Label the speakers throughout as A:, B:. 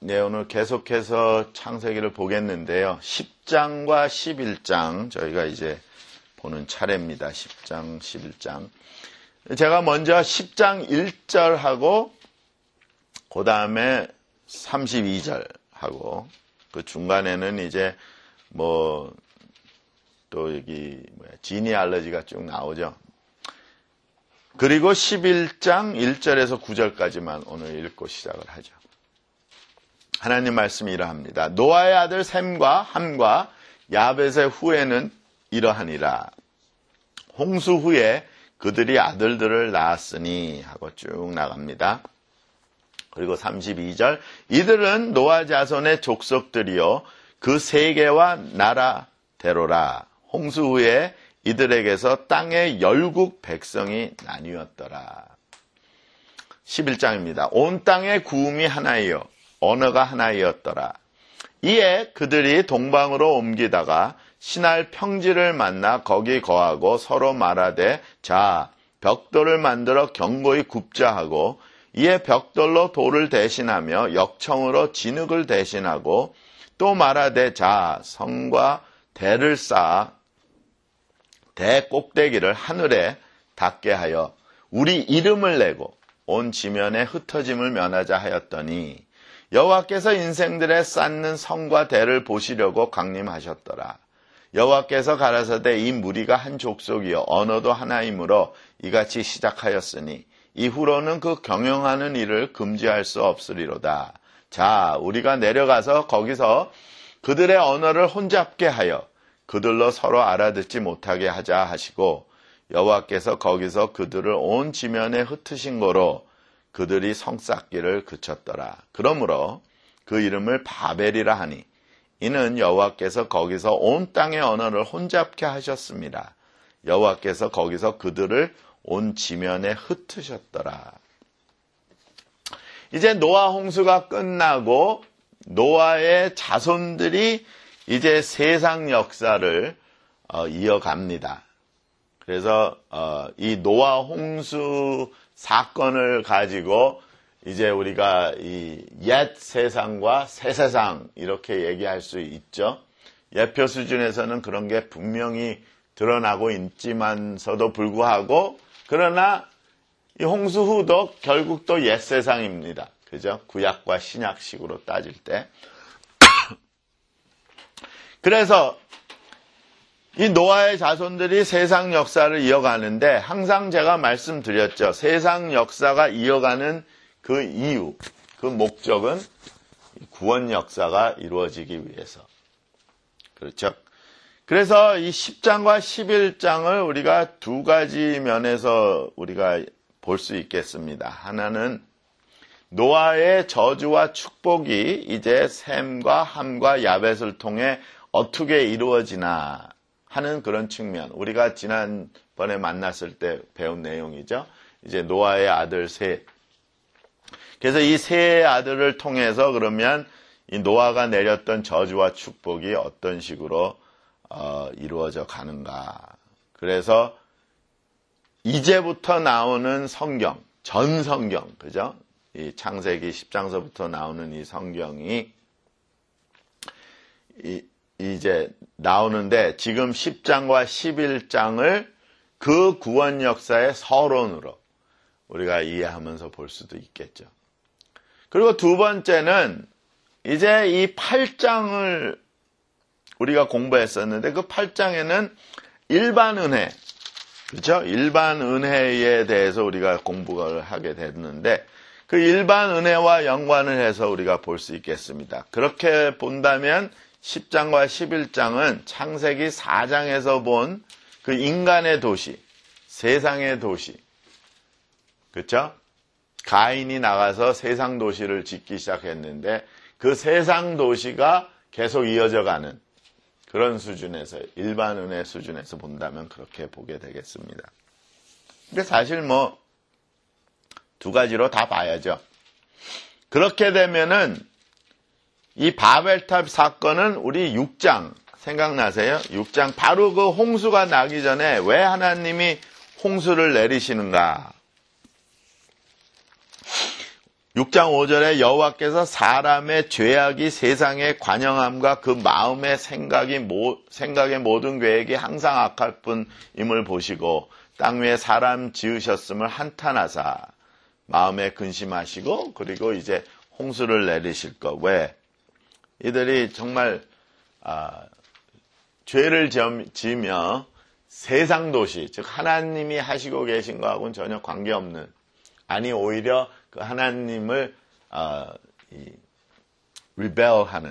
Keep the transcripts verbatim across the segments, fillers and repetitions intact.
A: 네, 오늘 계속해서 창세기를 보겠는데요. 십 장과 십일 장 저희가 이제 보는 차례입니다. 십 장, 십일 장. 제가 먼저 십 장 일 절하고 그 다음에 삼십이 절하고 그 중간에는 이제 뭐 또 여기 뭐야, 지니알러지가 쭉 나오죠. 그리고 십일 장 일 절에서 구 절까지만 오늘 읽고 시작을 하죠. 하나님 말씀이 이러합니다. 노아의 아들 셈과 함과 야벳의 후에는 이러하니라. 홍수 후에 그들이 아들들을 낳았으니 하고 쭉 나갑니다. 그리고 삼십이 절 이들은 노아 자손의 족속들이요 그 세계와 나라대로라. 홍수 후에 이들에게서 땅의 열국 백성이 나뉘었더라. 십일 장입니다. 온 땅의 구음이 하나이요 언어가 하나이었더라. 이에 그들이 동방으로 옮기다가 신할 평지를 만나 거기 거하고 서로 말하되 자 벽돌을 만들어 견고히 굽자 하고 이에 벽돌로 돌을 대신하며 역청으로 진흙을 대신하고 또 말하되 자 성과 대를 쌓아 대 꼭대기를 하늘에 닿게 하여 우리 이름을 내고 온 지면에 흩어짐을 면하자 하였더니 여호와께서 인생들의 쌓는 성과 대를 보시려고 강림하셨더라. 여호와께서 가라사대 이 무리가 한 족속이요 언어도 하나이므로 이같이 시작하였으니 이후로는 그 경영하는 일을 금지할 수 없으리로다. 자 우리가 내려가서 거기서 그들의 언어를 혼잡게 하여 그들로 서로 알아듣지 못하게 하자 하시고 여호와께서 거기서 그들을 온 지면에 흩으신 거로 그들이 성 쌓기를 그쳤더라. 그러므로 그 이름을 바벨이라 하니 이는 여호와께서 거기서 온 땅의 언어를 혼잡게 하셨습니다. 여호와께서 거기서 그들을 온 지면에 흩으셨더라. 이제 노아 홍수가 끝나고 노아의 자손들이 이제 세상 역사를 어, 이어갑니다. 그래서 어, 이 노아 홍수 사건을 가지고 이제 우리가 이 옛 세상과 새 세상 이렇게 얘기할 수 있죠. 예표 수준에서는 그런 게 분명히 드러나고 있지만서도 불구하고 그러나 이 홍수 후도 결국 또 옛 세상입니다. 그죠? 구약과 신약식으로 따질 때. 그래서 이 노아의 자손들이 세상 역사를 이어가는데 항상 제가 말씀드렸죠. 세상 역사가 이어가는 그 이유, 그 목적은 구원 역사가 이루어지기 위해서. 그렇죠? 그래서 이 십 장과 십일 장을 우리가 두 가지 면에서 우리가 볼 수 있겠습니다. 하나는 노아의 저주와 축복이 이제 셈과 함과 야벳을 통해 어떻게 이루어지나 하는 그런 측면. 우리가 지난번에 만났을 때 배운 내용이죠. 이제 노아의 아들 셋. 그래서 이 세 아들을 통해서 그러면 이 노아가 내렸던 저주와 축복이 어떤 식으로 어, 이루어져 가는가. 그래서 이제부터 나오는 성경, 전 성경, 그죠? 이 창세기 십 장서부터 나오는 이 성경이 이, 이제 나오는데 지금 십 장과 십일 장을 그 구원 역사의 서론으로 우리가 이해하면서 볼 수도 있겠죠. 그리고 두 번째는 이제 이 팔 장을 우리가 공부했었는데 그 팔 장에는 일반 은혜, 그렇죠? 일반 은혜에 대해서 우리가 공부를 하게 됐는데 그 일반 은혜와 연관을 해서 우리가 볼 수 있겠습니다. 그렇게 본다면 십 장과 십일 장은 창세기 사 장에서 본 그 인간의 도시, 세상의 도시, 그렇죠? 가인이 나가서 세상 도시를 짓기 시작했는데 그 세상 도시가 계속 이어져 가는 그런 수준에서 일반 은혜 수준에서 본다면 그렇게 보게 되겠습니다. 근데 사실 뭐 두 가지로 다 봐야죠. 그렇게 되면은 이 바벨탑 사건은 우리 육 장 생각나세요? 육 장 바로 그 홍수가 나기 전에 왜 하나님이 홍수를 내리시는가? 육 장 오 절에 여호와께서 사람의 죄악이 세상의 관영함과 그 마음의 생각이 모, 생각의 모든 계획이 항상 악할 뿐임을 보시고 땅 위에 사람 지으셨음을 한탄하사 마음에 근심하시고 그리고 이제 홍수를 내리실 것. 왜? 이들이 정말 아, 죄를 지으며 세상 도시, 즉 하나님이 하시고 계신 거하고는 전혀 관계없는, 아니 오히려 그 하나님을 어, 이, rebel하는,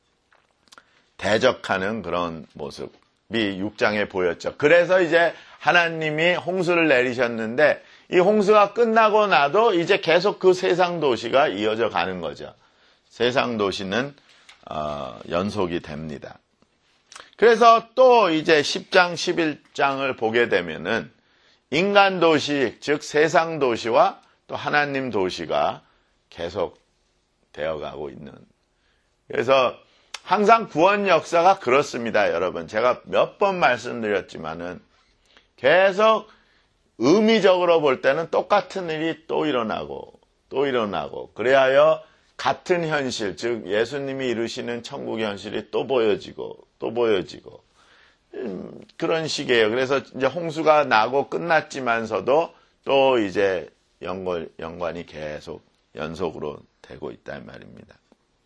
A: 대적하는 그런 모습이 육 장에 보였죠. 그래서 이제 하나님이 홍수를 내리셨는데 이 홍수가 끝나고 나도 이제 계속 그 세상 도시가 이어져 가는 거죠. 세상 도시는 어, 연속이 됩니다. 그래서 또 이제 십 장, 십일 장을 보게 되면은 인간 도시, 즉 세상 도시와 또 하나님 도시가 계속 되어가고 있는. 그래서 항상 구원 역사가 그렇습니다, 여러분. 제가 몇 번 말씀드렸지만은 계속 의미적으로 볼 때는 똑같은 일이 또 일어나고 또 일어나고 그래야 같은 현실, 즉 예수님이 이루시는 천국 현실이 또 보여지고 또 보여지고 음, 그런 식이에요. 그래서 이제 홍수가 나고 끝났지만서도 또 이제 연관, 연관이 계속 연속으로 되고 있단 말입니다.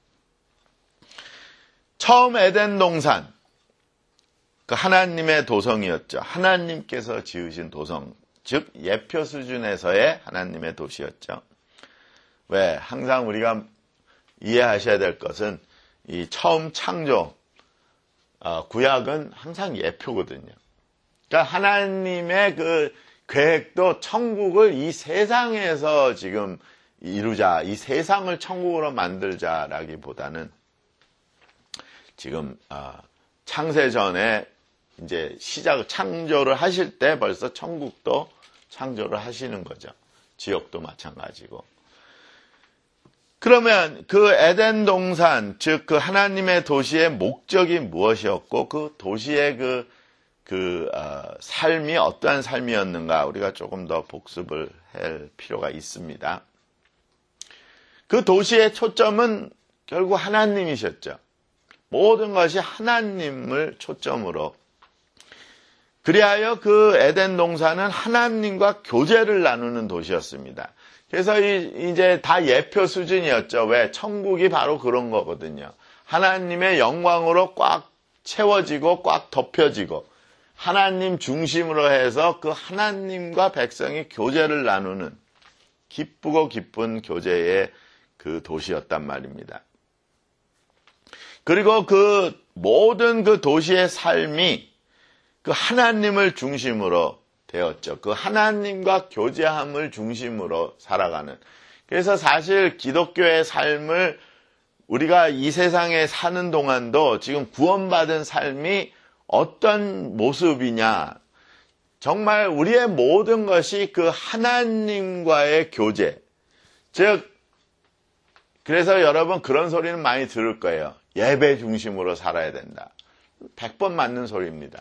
A: 처음 에덴 동산, 그 하나님의 도성이었죠. 하나님께서 지으신 도성, 즉 예표 수준에서의 하나님의 도시였죠. 왜? 항상 우리가 이해하셔야 될 것은 이 처음 창조, 어, 구약은 항상 예표거든요. 그러니까 하나님의 그 계획도 천국을 이 세상에서 지금 이루자, 이 세상을 천국으로 만들자라기보다는 지금 어, 창세 전에 이제 시작 창조를 하실 때 벌써 천국도 창조를 하시는 거죠. 지옥도 마찬가지고. 그러면 그 에덴 동산, 즉 그 하나님의 도시의 목적이 무엇이었고 그 도시의 그, 그 어, 삶이 어떠한 삶이었는가 우리가 조금 더 복습을 할 필요가 있습니다. 그 도시의 초점은 결국 하나님이셨죠. 모든 것이 하나님을 초점으로. 그리하여 그 에덴 동산은 하나님과 교제를 나누는 도시였습니다. 그래서 이제 다 예표 수준이었죠. 왜? 천국이 바로 그런 거거든요. 하나님의 영광으로 꽉 채워지고 꽉 덮여지고 하나님 중심으로 해서 그 하나님과 백성이 교제를 나누는 기쁘고 기쁜 교제의 그 도시였단 말입니다. 그리고 그 모든 그 도시의 삶이 그 하나님을 중심으로 되었죠. 그 하나님과 교제함을 중심으로 살아가는. 그래서 사실 기독교의 삶을 우리가 이 세상에 사는 동안도 지금 구원받은 삶이 어떤 모습이냐. 정말 우리의 모든 것이 그 하나님과의 교제. 즉, 그래서 여러분 그런 소리는 많이 들을 거예요. 예배 중심으로 살아야 된다. 백 번 맞는 소리입니다.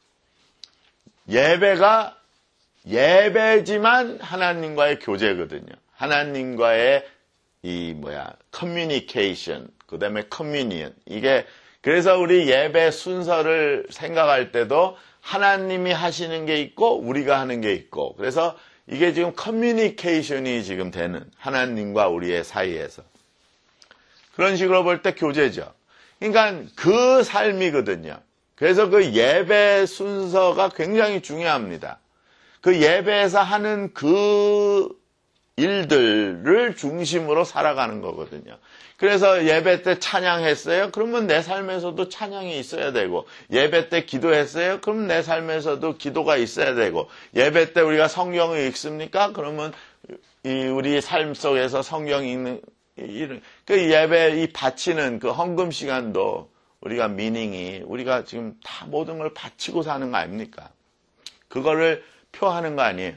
A: 예배가 예배지만 하나님과의 교제거든요. 하나님과의 이 뭐야 커뮤니케이션, 그다음에 커뮤니언. 이게 그래서 우리 예배 순서를 생각할 때도 하나님이 하시는 게 있고 우리가 하는 게 있고. 그래서 이게 지금 커뮤니케이션이 지금 되는 하나님과 우리의 사이에서. 그런 식으로 볼 때 교제죠. 그러니까 그 삶이거든요. 그래서 그 예배 순서가 굉장히 중요합니다. 그 예배에서 하는 그 일들을 중심으로 살아가는 거거든요. 그래서 예배 때 찬양했어요? 그러면 내 삶에서도 찬양이 있어야 되고, 예배 때 기도했어요? 그러면 내 삶에서도 기도가 있어야 되고, 예배 때 우리가 성경을 읽습니까? 그러면 이 우리 삶 속에서 성경이 읽는 그 예배 이 바치는 그 헌금 시간도 우리가 미닝이 우리가 지금 다 모든 걸 바치고 사는 거 아닙니까? 그거를 표하는 거 아니에요.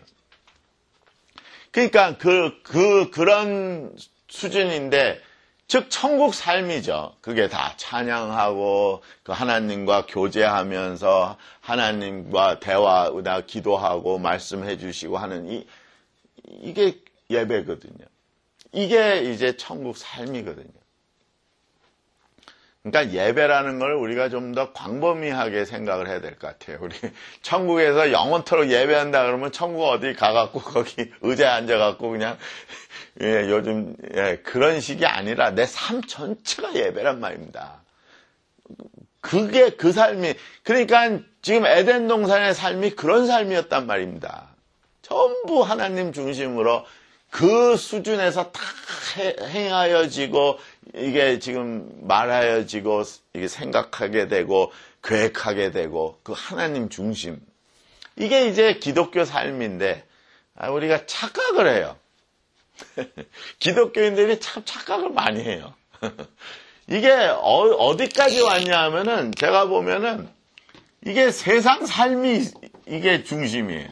A: 그러니까 그, 그, 그런 수준인데, 즉, 천국 삶이죠. 그게 다 찬양하고, 그 하나님과 교제하면서, 하나님과 대화, 기도하고, 말씀해 주시고 하는 이, 이게 예배거든요. 이게 이제 천국 삶이거든요. 그러니까 예배라는 걸 우리가 좀 더 광범위하게 생각을 해야 될 것 같아요. 우리 천국에서 영원토록 예배한다 그러면 천국 어디 가갖고 거기 의자에 앉아갖고 그냥 예, 요즘 예, 그런 식이 아니라 내 삶 전체가 예배란 말입니다. 그게 그 삶이, 그러니까 지금 에덴 동산의 삶이 그런 삶이었단 말입니다. 전부 하나님 중심으로 그 수준에서 다 행하여지고 이게 지금 말하여지고 이게 생각하게 되고 계획하게 되고 그 하나님 중심, 이게 이제 기독교 삶인데 우리가 착각을 해요. 기독교인들이 참 착각을 많이 해요. 이게 어디까지 왔냐 하면은 제가 보면은 이게 세상 삶이 이게 중심이에요.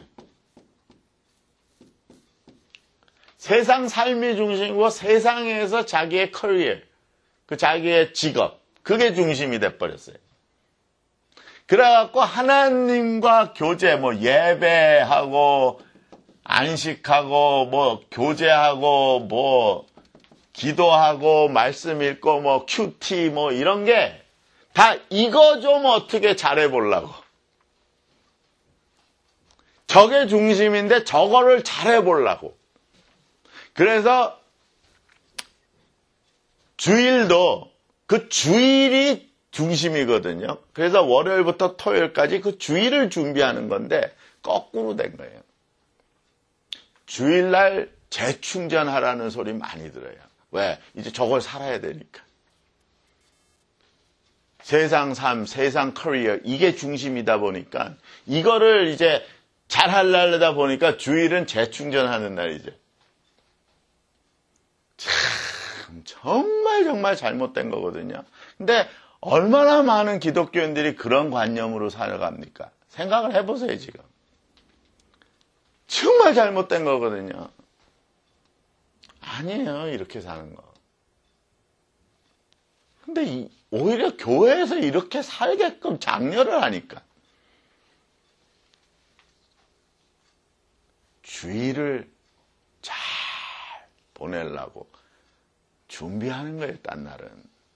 A: 세상 삶이 중심이고 세상에서 자기의 커리어, 그 자기의 직업, 그게 중심이 돼버렸어요. 그래갖고 하나님과 교제, 뭐 예배하고 안식하고 뭐 교제하고 뭐 기도하고 말씀 읽고 뭐 큐티 뭐 이런 게 다 이거 좀 어떻게 잘해보려고. 저게 중심인데 저거를 잘해보려고. 그래서 주일도 그 주일이 중심이거든요. 그래서 월요일부터 토요일까지 그 주일을 준비하는 건데 거꾸로 된 거예요. 주일날 재충전하라는 소리 많이 들어요. 왜? 이제 저걸 살아야 되니까. 세상 삶, 세상 커리어, 이게 중심이다 보니까 이거를 이제 잘 하려다 보니까 주일은 재충전하는 날이죠. 참 정말 정말 잘못된 거거든요. 근데 얼마나 많은 기독교인들이 그런 관념으로 살아갑니까? 생각을 해보세요, 지금. 정말 잘못된 거거든요. 아니에요, 이렇게 사는 거. 근데 이, 오히려 교회에서 이렇게 살게끔 장려를 하니까 주일을 잘 보내려고 준비하는 거예요, 딴 날은.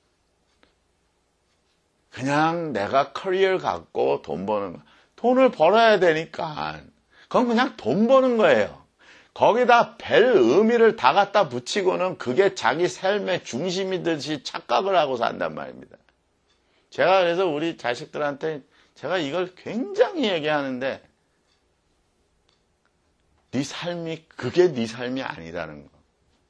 A: 그냥 내가 커리어를 갖고 돈 버는 거. 돈을 벌어야 되니까 그건 그냥 돈 버는 거예요. 거기다 별 의미를 다 갖다 붙이고는 그게 자기 삶의 중심이듯이 착각을 하고 산단 말입니다. 제가 그래서 우리 자식들한테 제가 이걸 굉장히 얘기하는데 네 삶이 그게 네 삶이 아니라는 거.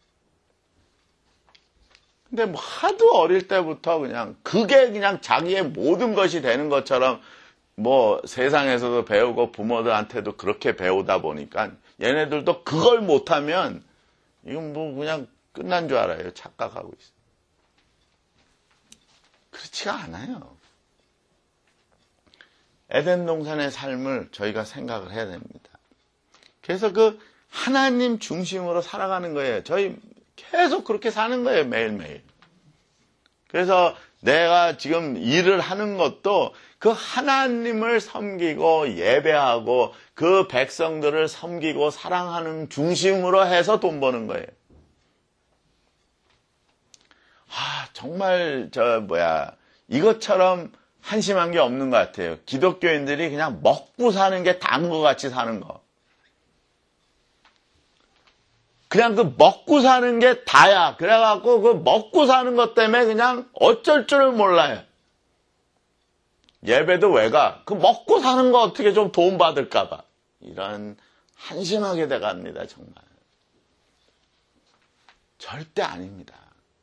A: 근데 뭐 하도 어릴 때부터 그냥 그게 그냥 자기의 모든 것이 되는 것처럼 뭐 세상에서도 배우고 부모들한테도 그렇게 배우다 보니까 얘네들도 그걸 못하면 이건 뭐 그냥 끝난 줄 알아요. 착각하고 있어요. 그렇지가 않아요. 에덴 동산의 삶을 저희가 생각을 해야 됩니다. 그래서 그 하나님 중심으로 살아가는 거예요. 저희 계속 그렇게 사는 거예요. 매일매일. 그래서 내가 지금 일을 하는 것도 그 하나님을 섬기고 예배하고 그 백성들을 섬기고 사랑하는 중심으로 해서 돈 버는 거예요. 아, 정말 저 뭐야 이것처럼 한심한 게 없는 것 같아요. 기독교인들이 그냥 먹고 사는 게 다인 것 같이 사는 거. 그냥 그 먹고 사는 게 다야. 그래갖고 그 먹고 사는 것 때문에 그냥 어쩔 줄을 몰라요. 예배도 왜 가? 그 먹고 사는 거 어떻게 좀 도움 받을까봐. 이런 한심하게 돼갑니다, 정말. 절대 아닙니다.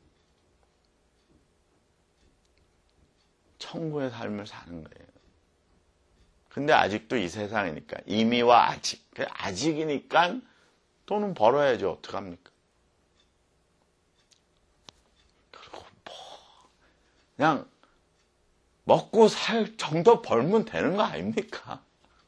A: 천국의 삶을 사는 거예요. 근데 아직도 이 세상이니까 이미와 아직. 아직이니까 돈은 벌어야죠. 어떡합니까? 그리고 뭐 그냥 먹고 살 정도 벌면 되는 거 아닙니까?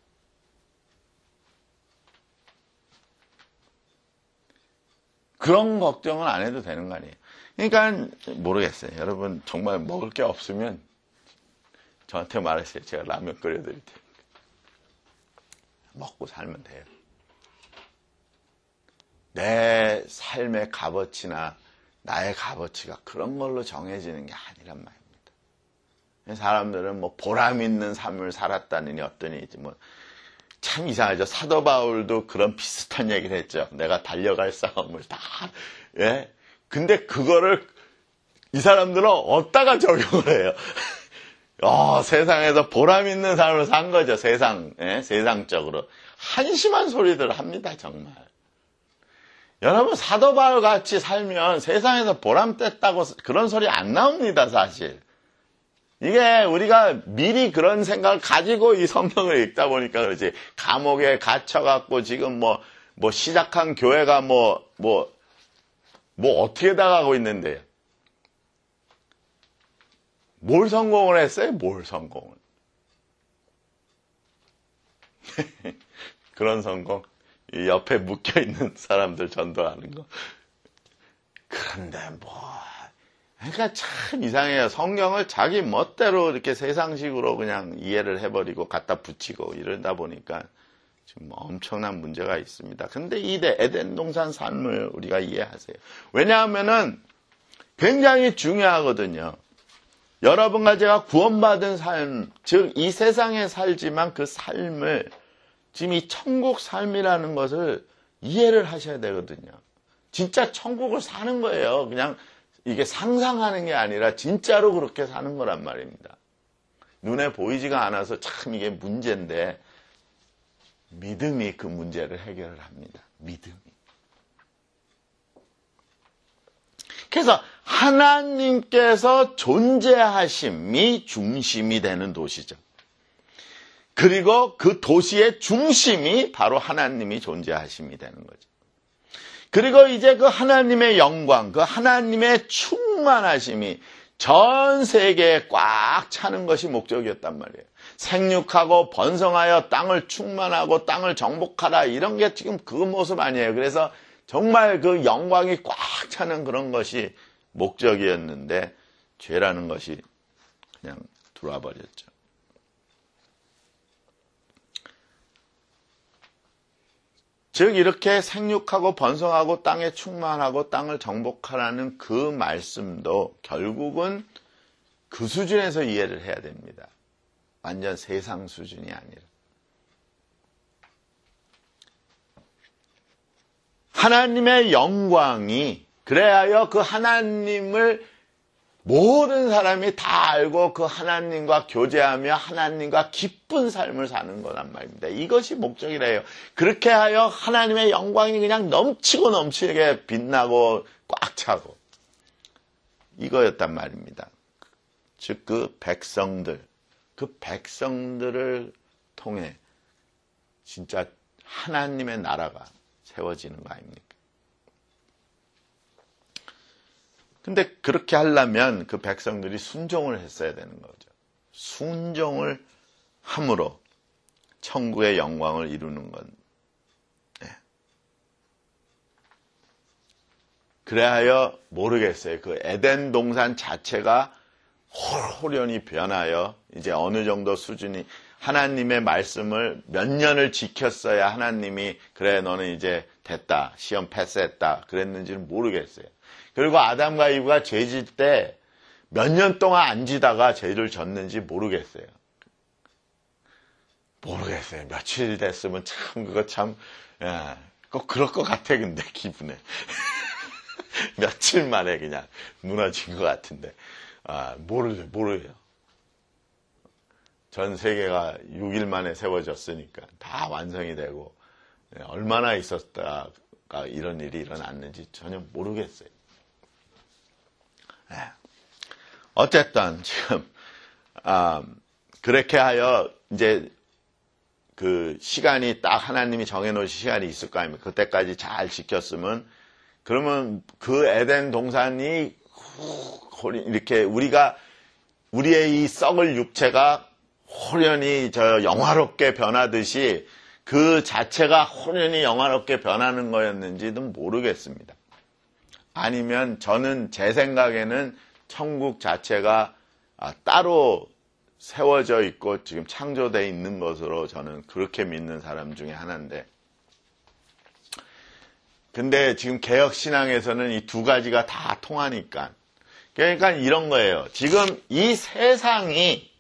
A: 그런 걱정은 안 해도 되는 거 아니에요. 그러니까 모르겠어요. 여러분 정말 먹을 게 없으면 저한테 말하세요. 제가 라면 끓여드릴 테니까. 먹고 살면 돼요. 내 삶의 값어치나 나의 값어치가 그런 걸로 정해지는 게 아니란 말입니다. 사람들은 뭐 보람 있는 삶을 살았다느니 어떠니 뭐 참 이상하죠. 사도 바울도 그런 비슷한 얘기를 했죠. 내가 달려갈 싸움을 다 예. 근데 그거를 이 사람들은 어디다가 적용을 해요? 어, 세상에서 보람 있는 삶을 산 거죠. 세상, 예? 세상적으로. 한심한 소리들을 합니다, 정말. 여러분, 사도 바울 같이 살면 세상에서 보람 뗐다고 그런 소리 안 나옵니다, 사실. 이게 우리가 미리 그런 생각을 가지고 이 성경을 읽다 보니까 그렇지. 감옥에 갇혀갖고 지금 뭐, 뭐 시작한 교회가 뭐, 뭐, 뭐 어떻게 나가고 있는데요. 뭘 성공을 했어요? 뭘 성공을. 그런 성공. 이 옆에 묶여있는 사람들 전도하는 거. 그런데 뭐, 그러니까 참 이상해요. 성경을 자기 멋대로 이렇게 세상식으로 그냥 이해를 해버리고 갖다 붙이고 이러다 보니까 지금 엄청난 문제가 있습니다. 근데 이 에덴 동산 삶을 우리가 이해하세요. 왜냐하면은 굉장히 중요하거든요. 여러분과 제가 구원받은 삶, 즉 이 세상에 살지만 그 삶을 지금 이 천국 삶이라는 것을 이해를 하셔야 되거든요. 진짜 천국을 사는 거예요. 그냥 이게 상상하는 게 아니라 진짜로 그렇게 사는 거란 말입니다. 눈에 보이지가 않아서 참 이게 문제인데 믿음이 그 문제를 해결을 합니다. 믿음이. 그래서 하나님께서 존재하심이 중심이 되는 도시죠. 그리고 그 도시의 중심이 바로 하나님이 존재하심이 되는 거죠. 그리고 이제 그 하나님의 영광, 그 하나님의 충만하심이 전 세계에 꽉 차는 것이 목적이었단 말이에요. 생육하고 번성하여 땅을 충만하고 땅을 정복하라 이런 게 지금 그 모습 아니에요. 그래서 정말 그 영광이 꽉 차는 그런 것이 목적이었는데 죄라는 것이 그냥 들어와 버렸죠. 즉 이렇게 생육하고 번성하고 땅에 충만하고 땅을 정복하라는 그 말씀도 결국은 그 수준에서 이해를 해야 됩니다. 완전 세상 수준이 아니라. 하나님의 영광이 그래야 그 하나님을 모든 사람이 다 알고 그 하나님과 교제하며 하나님과 기쁜 삶을 사는 거란 말입니다. 이것이 목적이래요. 그렇게 하여 하나님의 영광이 그냥 넘치고 넘치게 빛나고 꽉 차고 이거였단 말입니다. 즉 그 백성들, 그 백성들을 통해 진짜 하나님의 나라가 세워지는 거 아닙니까? 근데 그렇게 하려면 그 백성들이 순종을 했어야 되는 거죠. 순종을 함으로 천국의 영광을 이루는 건. 네. 그래야 모르겠어요. 그 에덴 동산 자체가 홀연히 변하여 이제 어느 정도 수준이 하나님의 말씀을 몇 년을 지켰어야 하나님이 그래 너는 이제 됐다. 시험 패스했다. 그랬는지는 모르겠어요. 그리고 아담과 이브가 죄질 때 몇 년 동안 안 지다가 죄를 졌는지 모르겠어요. 모르겠어요. 며칠 됐으면 참 그거 참 꼭 그럴 것 같아 근데 기분에. 며칠 만에 그냥 무너진 것 같은데 아, 모르죠. 모르요. 전 세계가 육 일 만에 세워졌으니까 다 완성이 되고 얼마나 있었다가 이런 일이 일어났는지 전혀 모르겠어요. 어쨌든 지금 아, 그렇게 하여 이제 그 시간이 딱 하나님이 정해놓은 시간이 있을 거 아닙니까? 그때까지 잘 지켰으면 그러면 그 에덴 동산이 이렇게 우리가 우리의 이 썩을 육체가 호련히 저 영화롭게 변하듯이 그 자체가 호련히 영화롭게 변하는 거였는지도 모르겠습니다. 아니면 저는 제 생각에는 천국 자체가 따로 세워져 있고 지금 창조되어 있는 것으로 저는 그렇게 믿는 사람 중에 하나인데 근데 지금 개혁신앙에서는 이 두 가지가 다 통하니까. 그러니까 이런 거예요. 지금 이 세상이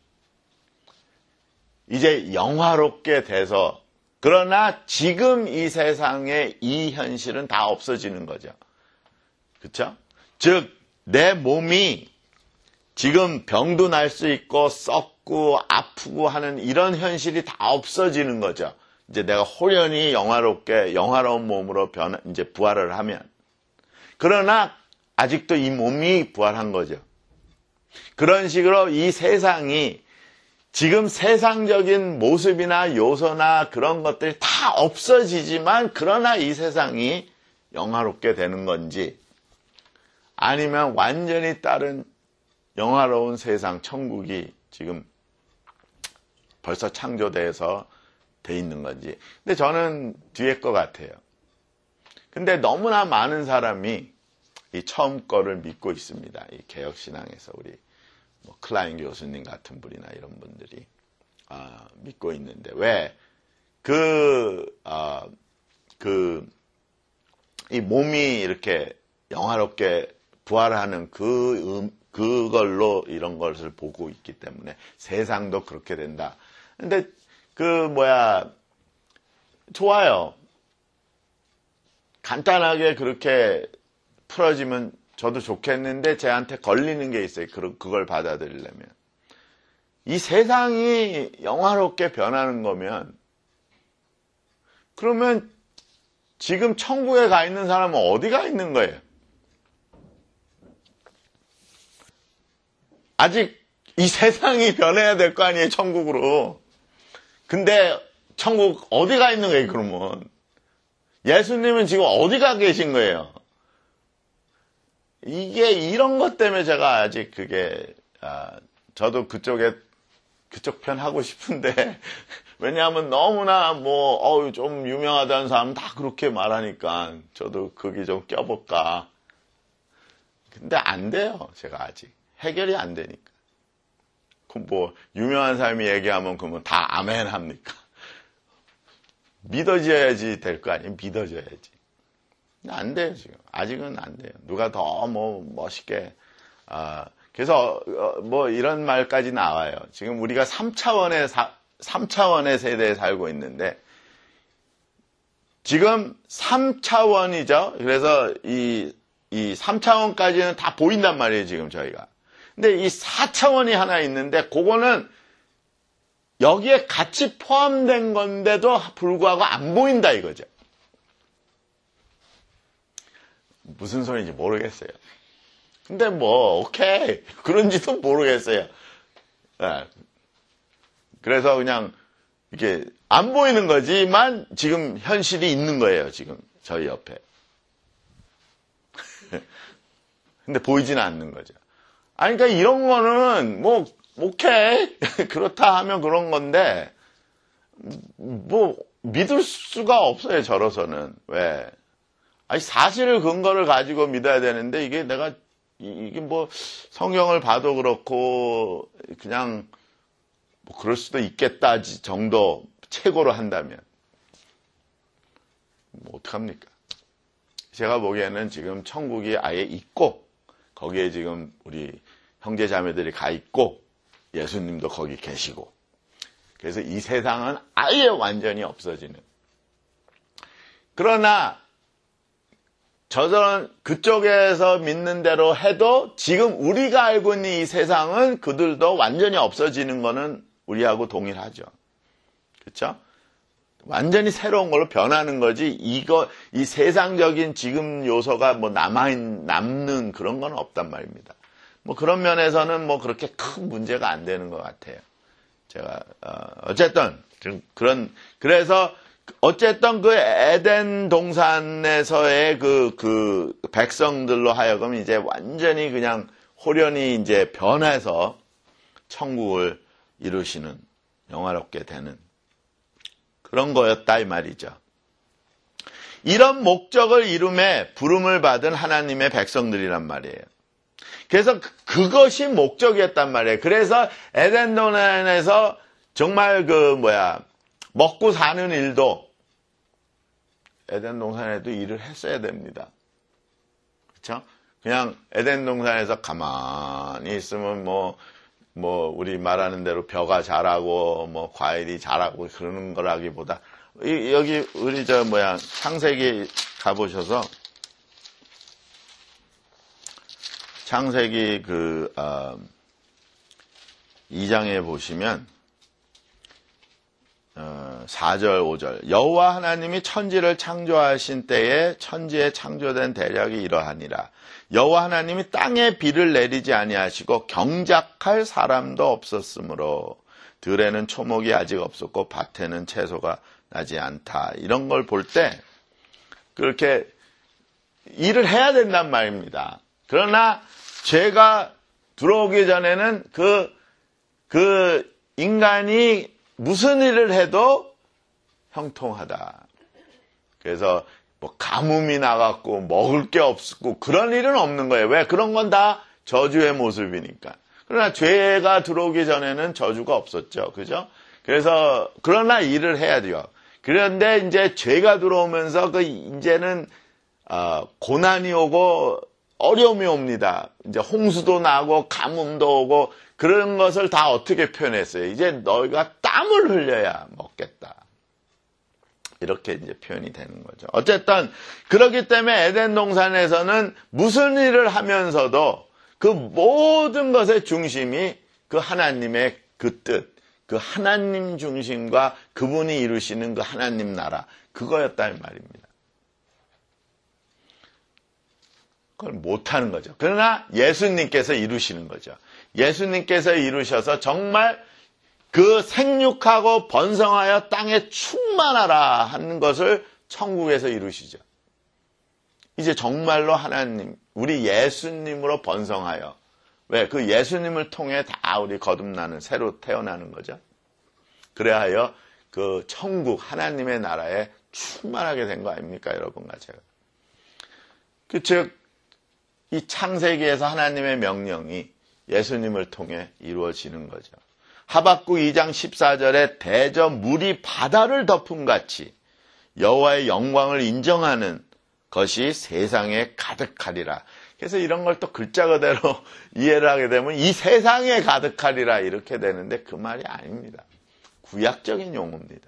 A: 이제 영화롭게 돼서, 그러나 지금 이 세상의 이 현실은 다 없어지는 거죠. 그렇죠? 즉, 내 몸이 지금 병도 날 수 있고 썩고 아프고 하는 이런 현실이 다 없어지는 거죠. 이제 내가 호련히 영화롭게 영화로운 몸으로 변 이제 부활을 하면. 그러나 아직도 이 몸이 부활한 거죠. 그런 식으로 이 세상이 지금 세상적인 모습이나 요소나 그런 것들이 다 없어지지만, 그러나 이 세상이 영화롭게 되는 건지, 아니면 완전히 다른 영화로운 세상, 천국이 지금 벌써 창조돼서 돼 있는 건지. 근데 저는 뒤에 것 같아요. 근데 너무나 많은 사람이 이 처음 거를 믿고 있습니다. 이 개혁신앙에서 우리 뭐 클라인 교수님 같은 분이나 이런 분들이 아, 믿고 있는데, 왜? 그, 아, 그, 이 몸이 이렇게 영화롭게 부활하는 그, 음, 그걸로 이런 것을 보고 있기 때문에 세상도 그렇게 된다. 근데 그 뭐야, 좋아요. 간단하게 그렇게 풀어지면 저도 좋겠는데, 쟤한테 걸리는 게 있어요. 그걸 받아들이려면. 이 세상이 영화롭게 변하는 거면, 그러면 지금 천국에 가 있는 사람은 어디가 있는 거예요? 아직 이 세상이 변해야 될 거 아니에요, 천국으로. 근데 천국 어디가 있는 거예요, 그러면? 예수님은 지금 어디가 계신 거예요? 이게 이런 것 때문에 제가 아직 그게, 아, 저도 그쪽에, 그쪽 편 하고 싶은데, 왜냐하면 너무나 뭐, 어우, 좀 유명하다는 사람 다 그렇게 말하니까, 저도 거기 좀 껴볼까. 근데 안 돼요, 제가 아직. 해결이 안 되니까. 그럼 뭐, 유명한 사람이 얘기하면 그러면 다 아멘 합니까? 믿어져야지 될 거 아니에요? 믿어져야지. 안 돼요, 지금. 아직은 안 돼요. 누가 더 뭐 멋있게, 아, 그래서, 어, 뭐 이런 말까지 나와요. 지금 우리가 삼 차원의, 사, 삼 차원의 세대에 살고 있는데, 지금 삼 차원이죠? 그래서 이, 이 삼 차원까지는 다 보인단 말이에요, 지금 저희가. 근데 이 사 차원이 하나 있는데, 그거는 여기에 같이 포함된 건데도 불구하고 안 보인다 이거죠. 무슨 소리인지 모르겠어요. 근데 뭐 오케이, 그런지도 모르겠어요. 네. 그래서 그냥 이게 안 보이는 거지만 지금 현실이 있는 거예요, 지금 저희 옆에. 근데 보이지는 않는 거죠. 아니, 그러니까 이런 거는 뭐 오케이, 그렇다 하면 그런 건데, 뭐 믿을 수가 없어요, 저로서는. 왜? 아니, 사실을 근거를 가지고 믿어야 되는데, 이게 내가, 이게 뭐, 성경을 봐도 그렇고, 그냥, 뭐, 그럴 수도 있겠다 정도 최고로 한다면. 뭐, 어떡합니까? 제가 보기에는 지금 천국이 아예 있고, 거기에 지금 우리 형제 자매들이 가 있고, 예수님도 거기 계시고. 그래서 이 세상은 아예 완전히 없어지는. 그러나, 저는 그쪽에서 믿는 대로 해도 지금 우리가 알고 있는 이 세상은 그들도 완전히 없어지는 거는 우리하고 동일하죠. 그렇죠? 완전히 새로운 걸로 변하는 거지, 이거, 이 세상적인 지금 요소가 뭐 남아, 남는 그런 건 없단 말입니다. 뭐 그런 면에서는 뭐 그렇게 큰 문제가 안 되는 것 같아요. 제가, 어, 어쨌든, 그런, 그래서, 어쨌든 그 에덴 동산에서의 그, 그 백성들로 하여금 이제 완전히 그냥 호련히 이제 변해서 천국을 이루시는, 영화롭게 되는 그런 거였다 이 말이죠. 이런 목적을 이룸에 부름을 받은 하나님의 백성들이란 말이에요. 그래서 그것이 목적이었단 말이에요. 그래서 에덴 동산에서 정말 그 뭐야, 먹고 사는 일도 에덴 동산에도 일을 했어야 됩니다. 그렇죠? 그냥 에덴 동산에서 가만히 있으면 뭐, 뭐, 우리 말하는 대로 벼가 자라고, 뭐, 과일이 자라고 그러는 거라기보다, 이, 여기, 우리 저, 뭐야, 창세기 가보셔서, 창세기 그, 어, 이 장에 보시면, 어, 사 절, 오 절. 여호와 하나님이 천지를 창조하신 때에 천지에 창조된 대략이 이러하니라. 여호와 하나님이 땅에 비를 내리지 아니하시고 경작할 사람도 없었으므로 들에는 초목이 아직 없었고 밭에는 채소가 나지 않다. 이런 걸 볼 때 그렇게 일을 해야 된단 말입니다. 그러나 죄가 들어오기 전에는 그, 그 인간이 무슨 일을 해도 형통하다. 그래서 뭐 가뭄이 나갔고 먹을 게 없고 그런 일은 없는 거예요. 왜? 그런 건 다 저주의 모습이니까. 그러나 죄가 들어오기 전에는 저주가 없었죠. 그죠? 그래서 그러나 일을 해야 돼요. 그런데 이제 죄가 들어오면서 그 이제는 어, 고난이 오고 어려움이 옵니다. 이제 홍수도 나고 가뭄도 오고 그런 것을 다 어떻게 표현했어요? 이제 너희가 땀을 흘려야 먹겠다. 이렇게 이제 표현이 되는 거죠. 어쨌든 그렇기 때문에 에덴 동산에서는 무슨 일을 하면서도 그 모든 것의 중심이 그 하나님의 그 뜻, 그 하나님 중심과 그분이 이루시는 그 하나님 나라, 그거였다는 말입니다. 그걸 못하는 거죠. 그러나 예수님께서 이루시는 거죠. 예수님께서 이루셔서 정말 그 생육하고 번성하여 땅에 충만하라 하는 것을 천국에서 이루시죠. 이제 정말로 하나님, 우리 예수님으로 번성하여, 왜? 그 예수님을 통해 다 우리 거듭나는, 새로 태어나는 거죠. 그래야 그 천국, 하나님의 나라에 충만하게 된 거 아닙니까, 여러분과 제가. 그 즉, 이 창세기에서 하나님의 명령이 예수님을 통해 이루어지는 거죠. 하박국 이 장 십사 절에 대저 물이 바다를 덮음같이 여호와의 영광을 인정하는 것이 세상에 가득하리라. 그래서 이런 걸 또 글자 그대로 이해를 하게 되면 이 세상에 가득하리라 이렇게 되는데 그 말이 아닙니다. 구약적인 용어입니다.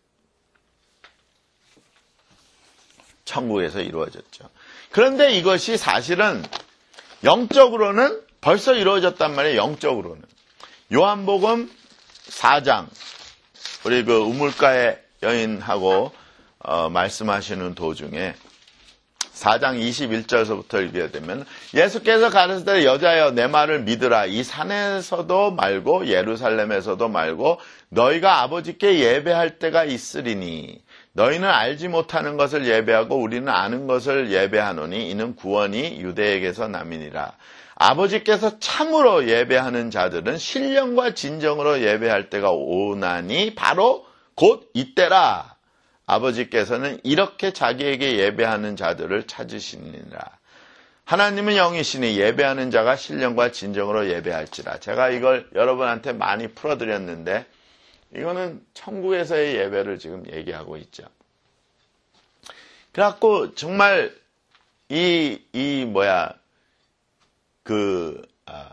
A: 천국에서 이루어졌죠. 그런데 이것이 사실은 영적으로는 벌써 이루어졌단 말이에요. 영적으로는. 요한복음 사 장, 우리 그 우물가의 여인하고 어, 말씀하시는 도중에 사 장 이십일 절서부터 읽게 되면 예수께서 가르치되 여자여 내 말을 믿으라. 이 산에서도 말고 예루살렘에서도 말고 너희가 아버지께 예배할 때가 있으리니 너희는 알지 못하는 것을 예배하고 우리는 아는 것을 예배하노니 이는 구원이 유대에게서 남이니라. 아버지께서 참으로 예배하는 자들은 신령과 진정으로 예배할 때가 오나니 바로 곧 이때라. 아버지께서는 이렇게 자기에게 예배하는 자들을 찾으시니라. 하나님은 영이시니 예배하는 자가 신령과 진정으로 예배할지라. 제가 이걸 여러분한테 많이 풀어드렸는데 이거는 천국에서의 예배를 지금 얘기하고 있죠. 그래갖고 정말 이, 이 뭐야 그 아,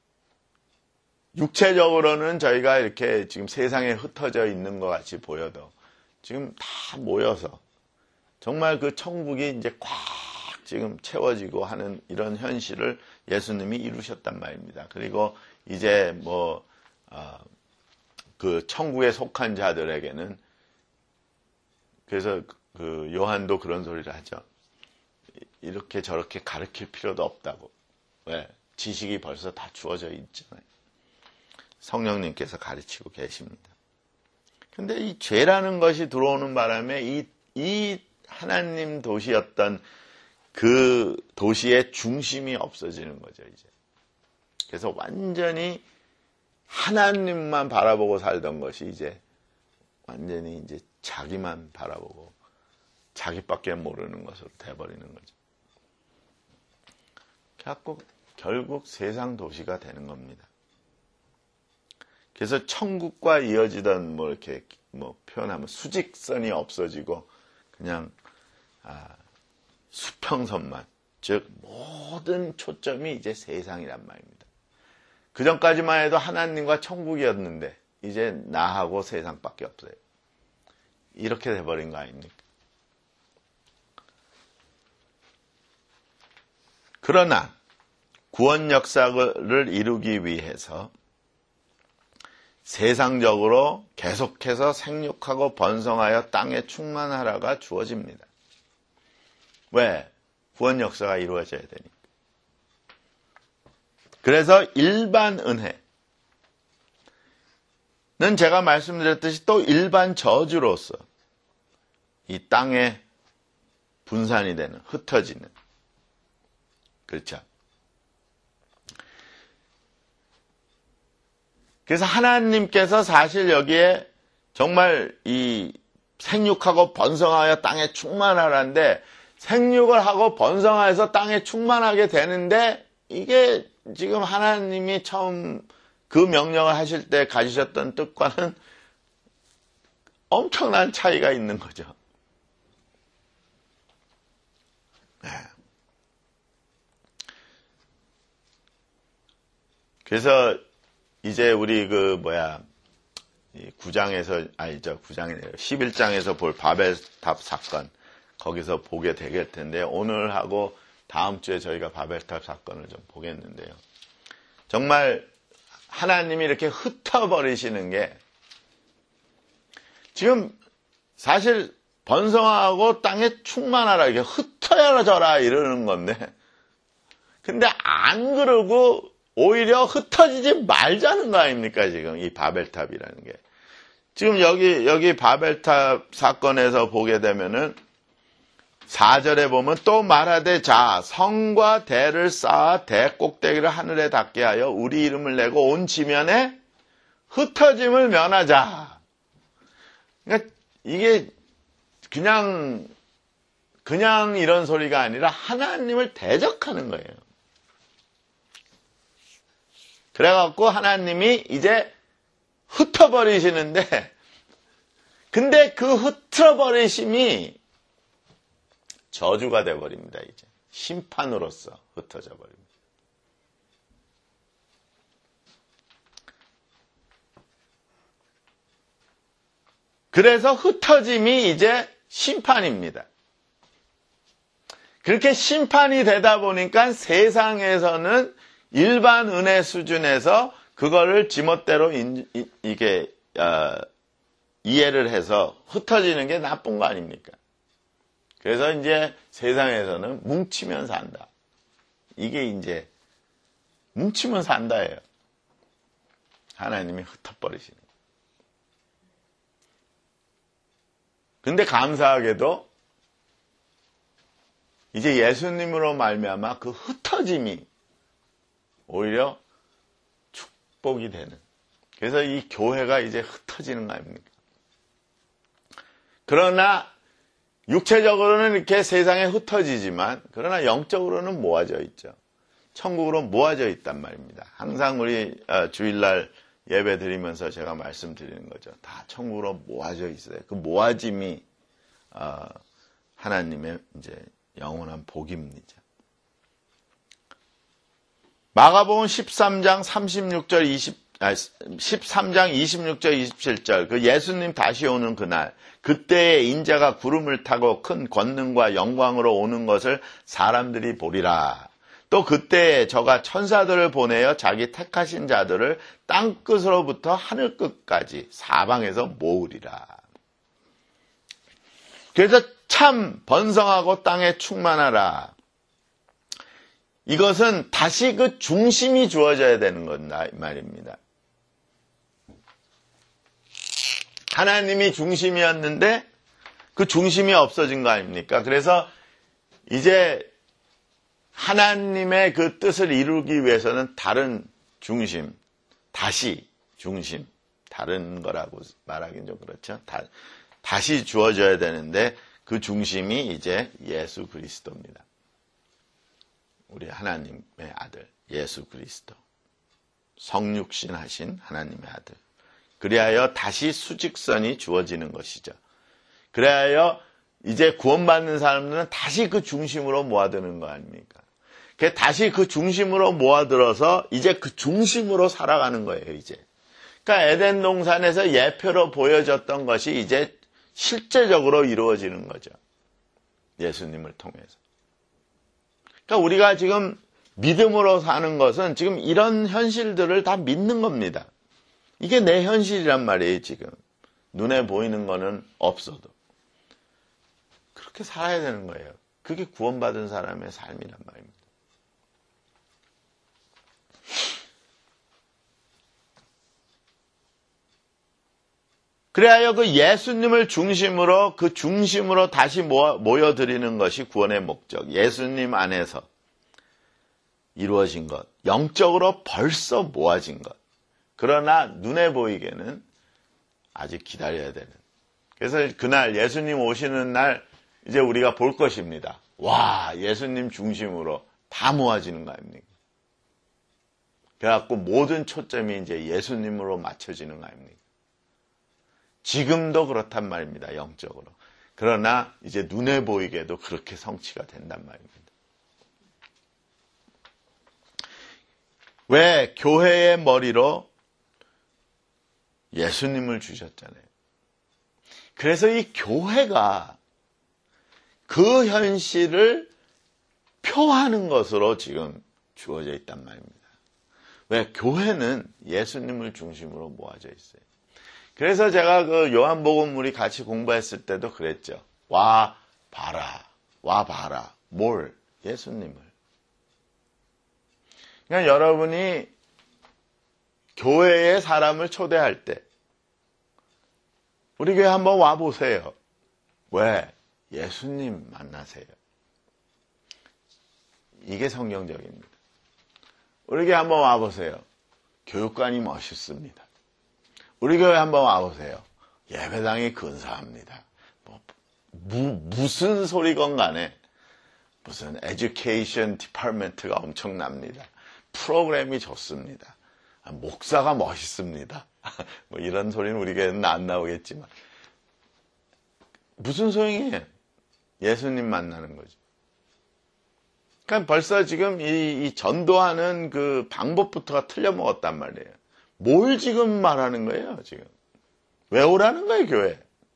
A: 육체적으로는 저희가 이렇게 지금 세상에 흩어져 있는 것 같이 보여도 지금 다 모여서 정말 그 천국이 이제 꽉 지금 채워지고 하는 이런 현실을 예수님이 이루셨단 말입니다. 그리고 이제 뭐 어, 그 천국에 속한 자들에게는 그래서 그 요한도 그런 소리를 하죠. 이렇게 저렇게 가르칠 필요도 없다고. 왜? 지식이 벌써 다 주어져 있잖아요. 성령님께서 가르치고 계십니다. 근데 이 죄라는 것이 들어오는 바람에 이, 이 하나님 도시였던 그 도시의 중심이 없어지는 거죠, 이제. 그래서 완전히 하나님만 바라보고 살던 것이 이제 완전히 이제 자기만 바라보고 자기밖에 모르는 것으로 돼버리는 거죠. 그래갖고 결국 세상 도시가 되는 겁니다. 그래서 천국과 이어지던 뭐 이렇게 뭐 표현하면 수직선이 없어지고 그냥 아, 수평선만, 즉 모든 초점이 이제 세상이란 말입니다. 그 전까지만 해도 하나님과 천국이었는데 이제 나하고 세상밖에 없어요. 이렇게 돼버린 거 아닙니까? 그러나 구원 역사를 이루기 위해서 세상적으로 계속해서 생육하고 번성하여 땅에 충만하라가 주어집니다. 왜? 구원 역사가 이루어져야 되니까. 그래서 일반 은혜는 제가 말씀드렸듯이 또 일반 저주로서 이 땅에 분산이 되는, 흩어지는, 그렇죠. 그래서 하나님께서 사실 여기에 정말 이 생육하고 번성하여 땅에 충만하라는데, 생육을 하고 번성하여서 땅에 충만하게 되는데, 이게 지금 하나님이 처음 그 명령을 하실 때 가지셨던 뜻과는 엄청난 차이가 있는 거죠. 네. 그래서 이제 우리 그 뭐야 구 장에서 아니죠 구 장이네요. 십일 장에서 볼 바벨탑 사건 거기서 보게 되겠 텐데, 오늘 하고 다음 주에 저희가 바벨탑 사건을 좀 보겠는데요. 정말 하나님이 이렇게 흩어버리시는 게, 지금 사실 번성하고 땅에 충만하라, 이게 흩어져라 이러는 건데, 근데 안 그러고 오히려 흩어지지 말자는 거 아닙니까? 지금 이 바벨탑이라는 게. 지금 여기 여기 바벨탑 사건에서 보게 되면은 사 절에 보면 또 말하되 자 성과 대를 쌓아 대 꼭대기를 하늘에 닿게 하여 우리 이름을 내고 온 지면에 흩어짐을 면하자. 그러니까 이게 그냥 그냥 이런 소리가 아니라 하나님을 대적하는 거예요. 그래갖고 하나님이 이제 흩어버리시는데, 근데 그 흩어버리심이 저주가 돼버립니다. 이제 심판으로서 흩어져 버립니다. 그래서 흩어짐이 이제 심판입니다. 그렇게 심판이 되다 보니까 세상에서는 일반 은혜 수준에서 그거를 지멋대로 인, 이, 이게 어, 이해를 해서 흩어지는 게 나쁜 거 아닙니까? 그래서 이제 세상에서는 뭉치면 산다. 이게 이제 뭉치면 산다예요. 하나님이 흩어버리시는 거예요. 근데 감사하게도 이제 예수님으로 말미암아 그 흩어짐이 오히려 축복이 되는. 그래서 이 교회가 이제 흩어지는 거 아닙니까? 그러나 육체적으로는 이렇게 세상에 흩어지지만, 그러나 영적으로는 모아져 있죠. 천국으로 모아져 있단 말입니다. 항상 우리 주일날 예배 드리면서 제가 말씀드리는 거죠. 다 천국으로 모아져 있어요. 그 모아짐이 하나님의 이제 영원한 복입니다. 마가복음 십삼 장 삼십육 절 이십, 아, 십삼 장 이십육 절 이십칠 절, 그 예수님 다시 오는 그날, 그때에 인자가 구름을 타고 큰 권능과 영광으로 오는 것을 사람들이 보리라. 또 그때에 저가 천사들을 보내어 자기 택하신 자들을 땅끝으로부터 하늘끝까지 사방에서 모으리라. 그래서 참 번성하고 땅에 충만하라. 이것은 다시 그 중심이 주어져야 되는 것 말입니다. 하나님이 중심이었는데 그 중심이 없어진 거 아닙니까? 그래서 이제 하나님의 그 뜻을 이루기 위해서는 다른 중심, 다시 중심, 다른 거라고 말하기는 좀 그렇죠. 다, 다시 주어져야 되는데 그 중심이 이제 예수 그리스도입니다. 우리 하나님의 아들 예수 그리스도, 성육신 하신 하나님의 아들. 그리하여 다시 수직선이 주어지는 것이죠. 그리하여 이제 구원받는 사람들은 다시 그 중심으로 모아드는 거 아닙니까? 다시 그 중심으로 모아들어서 이제 그 중심으로 살아가는 거예요, 이제. 그러니까 에덴 동산에서 예표로 보여졌던 것이 이제 실제적으로 이루어지는 거죠. 예수님을 통해서. 그러니까 우리가 지금 믿음으로 사는 것은 지금 이런 현실들을 다 믿는 겁니다. 이게 내 현실이란 말이에요, 지금. 눈에 보이는 거는 없어도. 그렇게 살아야 되는 거예요. 그게 구원받은 사람의 삶이란 말입니다. 그래야 그 예수님을 중심으로 그 중심으로 다시 모아, 모여드리는 것이 구원의 목적. 예수님 안에서 이루어진 것. 영적으로 벌써 모아진 것. 그러나 눈에 보이게는 아직 기다려야 되는. 그래서 그날 예수님 오시는 날 이제 우리가 볼 것입니다. 와, 예수님 중심으로 다 모아지는 거 아닙니까? 그래갖고 모든 초점이 이제 예수님으로 맞춰지는 거 아닙니까? 지금도 그렇단 말입니다. 영적으로. 그러나 이제 눈에 보이게도 그렇게 성취가 된단 말입니다. 왜? 교회의 머리로 예수님을 주셨잖아요. 그래서 이 교회가 그 현실을 표하는 것으로 지금 주어져 있단 말입니다. 왜? 교회는 예수님을 중심으로 모아져 있어요. 그래서 제가 그 요한복음 우리 같이 공부했을 때도 그랬죠. 와 봐라, 와 봐라. 뭘? 예수님을. 그러니까 여러분이 교회에 사람을 초대할 때 우리 교회 한번 와보세요. 왜? 예수님 만나세요. 이게 성경적입니다. 우리 교회 한번 와보세요. 교육관이 멋있습니다. 우리 교회 한번 와보세요. 예배당이 근사합니다. 뭐, 무, 무슨 소리건 간에 무슨 에듀케이션 디파트먼트가 엄청납니다. 프로그램이 좋습니다. 목사가 멋있습니다. 뭐 이런 소리는 우리 교회는 안 나오겠지만 무슨 소용이에요? 예수님 만나는 거죠. 그러니까 벌써 지금 이, 이 전도하는 그 방법부터가 틀려먹었단 말이에요. 뭘 지금 말하는 거예요, 지금? 왜 오라는 거예요, 교회?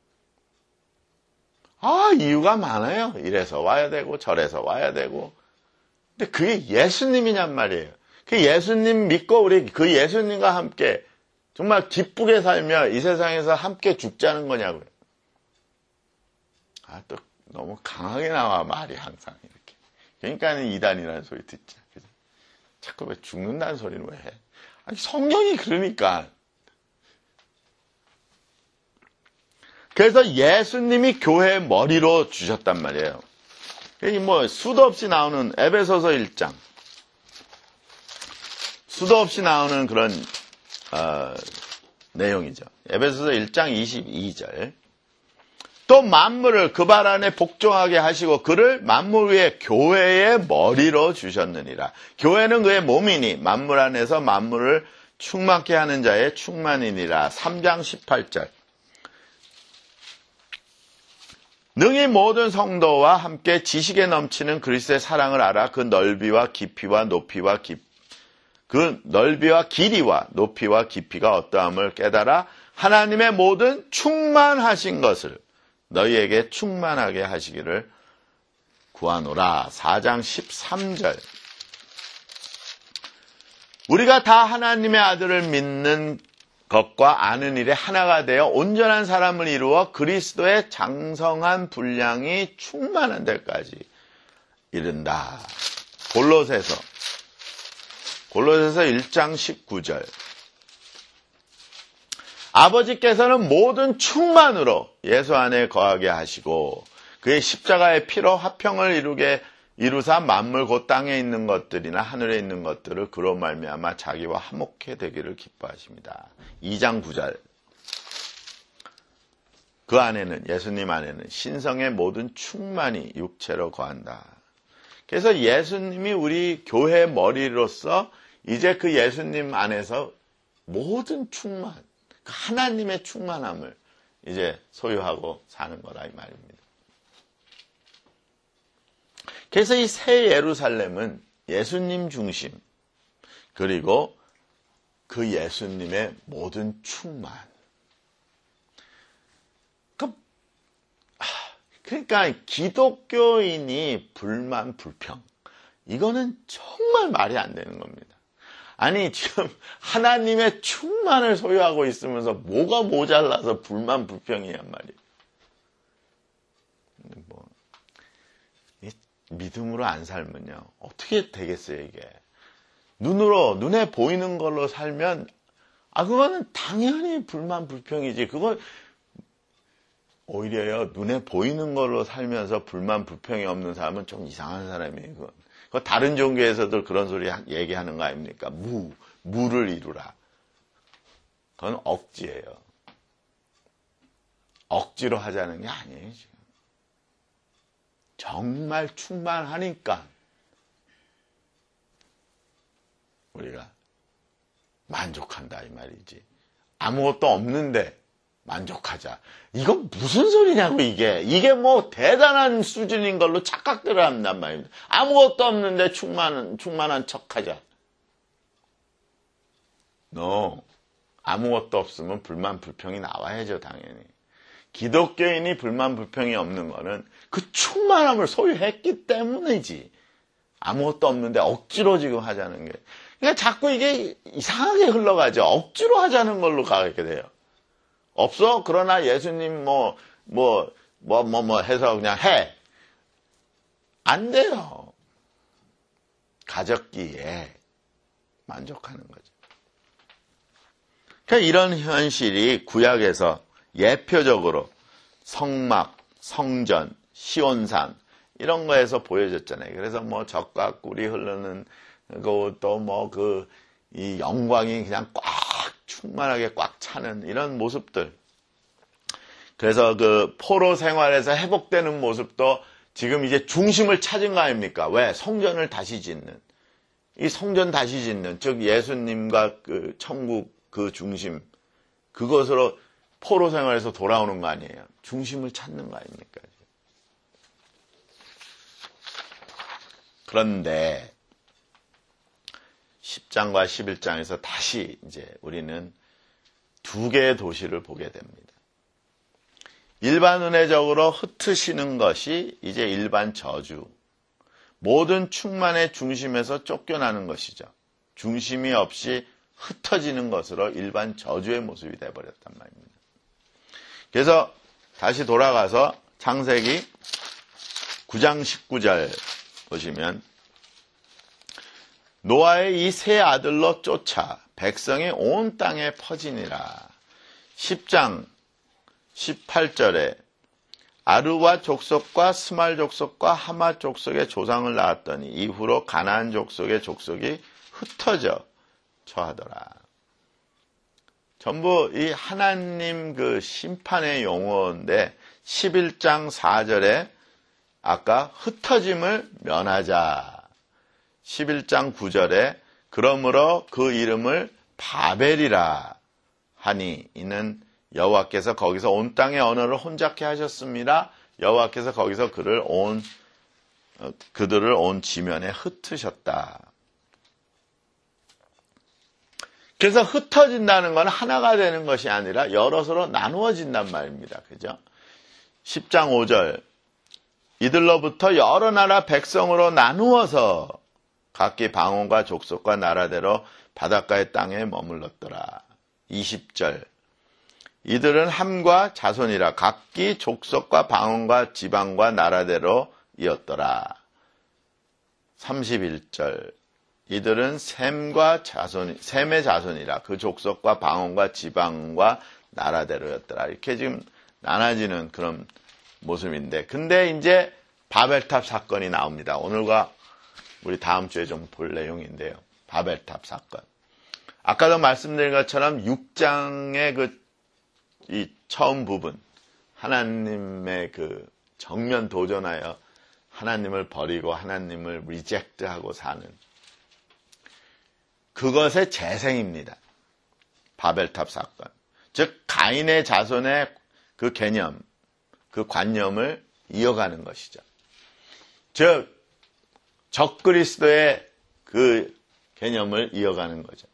A: 아, 이유가 많아요. 이래서 와야 되고, 저래서 와야 되고. 근데 그게 예수님이냔 말이에요. 그 예수님 믿고 우리 그 예수님과 함께 정말 기쁘게 살며 이 세상에서 함께 죽자는 거냐고요. 아, 또 너무 강하게 나와, 말이 항상 이렇게. 그러니까는 이단이라는 소리 듣자. 그죠? 자꾸 왜 죽는다는 소리는 왜 해? 아니, 성경이 그러니까. 그래서 예수님이 교회의 머리로 주셨단 말이에요. 여기 뭐 수도 없이 나오는 에베소서 일 장. 수도 없이 나오는 그런 어, 내용이죠. 에베소서 일 장 이십이 절. 또 만물을 그 발 안에 복종하게 하시고 그를 만물 위에 교회의 머리로 주셨느니라. 교회는 그의 몸이니 만물 안에서 만물을 충만케 하는 자의 충만이니라. 삼 장 십팔 절. 능히 모든 성도와 함께 지식에 넘치는 그리스도의 사랑을 알아 그 넓이와 깊이와 높이와 깊, 그 넓이와 길이와 높이와 깊이가 어떠함을 깨달아 하나님의 모든 충만하신 것을 너희에게 충만하게 하시기를 구하노라. 사 장 십삼 절. 우리가 다 하나님의 아들을 믿는 것과 아는 일에 하나가 되어 온전한 사람을 이루어 그리스도의 장성한 분량이 충만한 데까지 이른다. 골로새서 골로새서 일 장 십구 절. 아버지께서는 모든 충만으로 예수 안에 거하게 하시고 그의 십자가의 피로 화평을 이루게 이루사 만물 곧 땅에 있는 것들이나 하늘에 있는 것들을 그로 말미암아 자기와 화목해 되기를 기뻐하십니다. 이 장 구 절. 그 안에는 예수님 안에는 신성의 모든 충만이 육체로 거한다. 그래서 예수님이 우리 교회 머리로서 이제 그 예수님 안에서 모든 충만, 하나님의 충만함을 이제 소유하고 사는 거라 이 말입니다. 그래서 이 새 예루살렘은 예수님 중심, 그리고 그 예수님의 모든 충만. 그러니까 기독교인이 불만, 불평. 이거는 정말 말이 안 되는 겁니다. 아니, 지금 하나님의 충만을 소유하고 있으면서 뭐가 모자라서 불만, 불평이란 말이에요. 뭐, 믿음으로 안 살면요. 어떻게 되겠어요, 이게. 눈으로, 눈에 보이는 걸로 살면, 아, 그거는 당연히 불만, 불평이지. 그거, 오히려요, 눈에 보이는 걸로 살면서 불만, 불평이 없는 사람은 좀 이상한 사람이에요, 그건. 그 다른 종교에서도 그런 소리 얘기하는 거 아닙니까? 무, 무를 이루라. 그건 억지예요. 억지로 하자는 게 아니에요, 지금. 정말 충만하니까 우리가 만족한다 이 말이지. 아무것도 없는데 만족하자. 이건 무슨 소리냐고 이게. 이게 뭐 대단한 수준인 걸로 착각들을 한단 말입니다. 아무것도 없는데 충만, 충만한 척하자. No. 아무것도 없으면 불만, 불평이 나와야죠, 당연히. 기독교인이 불만, 불평이 없는 거는 그 충만함을 소유했기 때문이지. 아무것도 없는데 억지로 지금 하자는 게. 그러니까 자꾸 이게 이상하게 흘러가죠. 억지로 하자는 걸로 가게 돼요. 없어? 그러나 예수님 뭐, 뭐, 뭐, 뭐, 뭐 해서 그냥 해. 안 돼요. 가졌기에 만족하는 거죠. 그러니까 이런 현실이 구약에서 예표적으로 성막, 성전, 시온산 이런 거에서 보여졌잖아요. 그래서 뭐 젖과 꿀이 흐르는 또 뭐 그 이 영광이 그냥 꽉 충만하게 꽉 차는 이런 모습들. 그래서 그 포로 생활에서 회복되는 모습도 지금 이제 중심을 찾은 거 아닙니까? 왜? 성전을 다시 짓는. 이 성전 다시 짓는, 즉 예수님과 그 천국 그 중심, 그것으로 포로 생활에서 돌아오는 거 아니에요. 중심을 찾는 거 아닙니까? 그런데 십 장과 십일 장에서 다시 이제 우리는 두 개의 도시를 보게 됩니다. 일반 은혜적으로 흩으시는 것이 이제 일반 저주. 모든 충만의 중심에서 쫓겨나는 것이죠. 중심이 없이 흩어지는 것으로 일반 저주의 모습이 되어버렸단 말입니다. 그래서 다시 돌아가서 창세기 구 장 십구 절 보시면 노아의 이 세 아들로 쫓아 백성이 온 땅에 퍼지니라. 십 장 십팔 절에 아르와 족속과 스말 족속과 하마 족속의 조상을 낳았더니 이후로 가나안 족속의 족속이 흩어져 처하더라. 전부 이 하나님 그 심판의 용어인데 십일 장 사 절에 아까 흩어짐을 면하자. 십일 장 구 절에 그러므로 그 이름을 바벨이라 하니 이는 여호와께서 거기서 온 땅의 언어를 혼잡게 하셨습니다. 여호와께서 거기서 그를 온 그들을 온 지면에 흩으셨다. 그래서 흩어진다는 건 하나가 되는 것이 아니라 여럿으로 나누어진단 말입니다. 그죠? 십 장 오 절 이들로부터 여러 나라 백성으로 나누어서 각기 방언과 족속과 나라대로 바닷가의 땅에 머물렀더라. 이십 절 이들은 함과 자손이라 각기 족속과 방언과 지방과 나라대로 이었더라. 삼십일 절 이들은 셈과 자손, 셈의 자손이라 그 족속과 방언과 지방과 나라대로였더라. 이렇게 지금 나눠지는 그런 모습인데, 근데 이제 바벨탑 사건이 나옵니다. 오늘과 우리 다음 주에 좀 볼 내용인데요. 바벨탑 사건. 아까도 말씀드린 것처럼 육 장의 그, 이 처음 부분, 하나님의 그 정면 도전하여 하나님을 버리고 하나님을 리젝트하고 사는 그것의 재생입니다. 바벨탑 사건. 즉 가인의 자손의 그 개념, 그 관념을 이어가는 것이죠. 즉 적그리스도의 그 개념을 이어가는 거죠.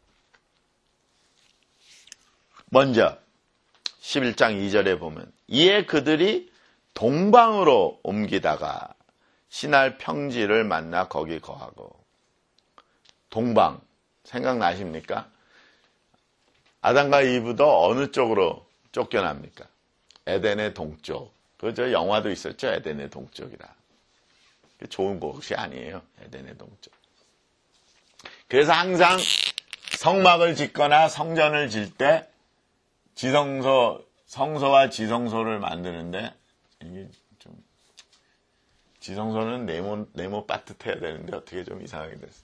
A: 먼저 십일 장 이 절에 보면 이에 그들이 동방으로 옮기다가 신할 평지를 만나 거기 거하고. 동방 생각나십니까? 아담과 이브도 어느 쪽으로 쫓겨납니까? 에덴의 동쪽. 그저 영화도 있었죠. 에덴의 동쪽이라. 좋은 곳이 아니에요. 에덴의 동쪽. 그래서 항상 성막을 짓거나 성전을 질 때 지성소, 성소와 지성소를 만드는데 이게 좀 지성소는 네모 네모 빠듯해야 되는데 어떻게 좀 이상하게 됐어요.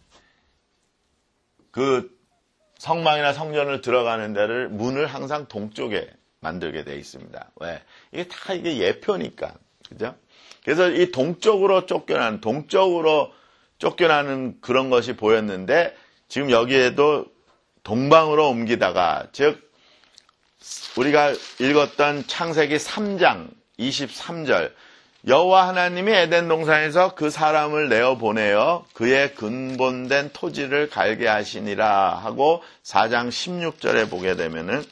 A: 그 성막이나 성전을 들어가는 데를 문을 항상 동쪽에 만들게 돼 있습니다. 왜? 이게 다 이게 예표니까. 그죠? 그래서 이 동쪽으로 쫓겨나는, 동쪽으로 쫓겨나는 그런 것이 보였는데, 지금 여기에도 동방으로 옮기다가, 즉, 우리가 읽었던 창세기 삼 장 이십삼 절, 여호와 하나님이 에덴 동산에서 그 사람을 내어 보내어 그의 근본된 토지를 갈게 하시니라 하고 사 장 십육 절에 보게 되면은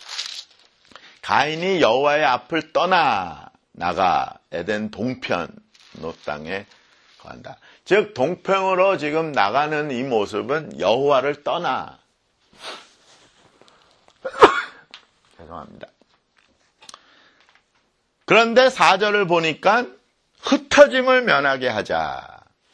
A: 가인이 여호와의 앞을 떠나 나가 에덴 동편 노 땅에 거한다. 즉 동편으로 지금 나가는 이 모습은 여호와를 떠나 죄송합니다. 그런데 사 절을 보니까 흩어짐을 면하게 하자.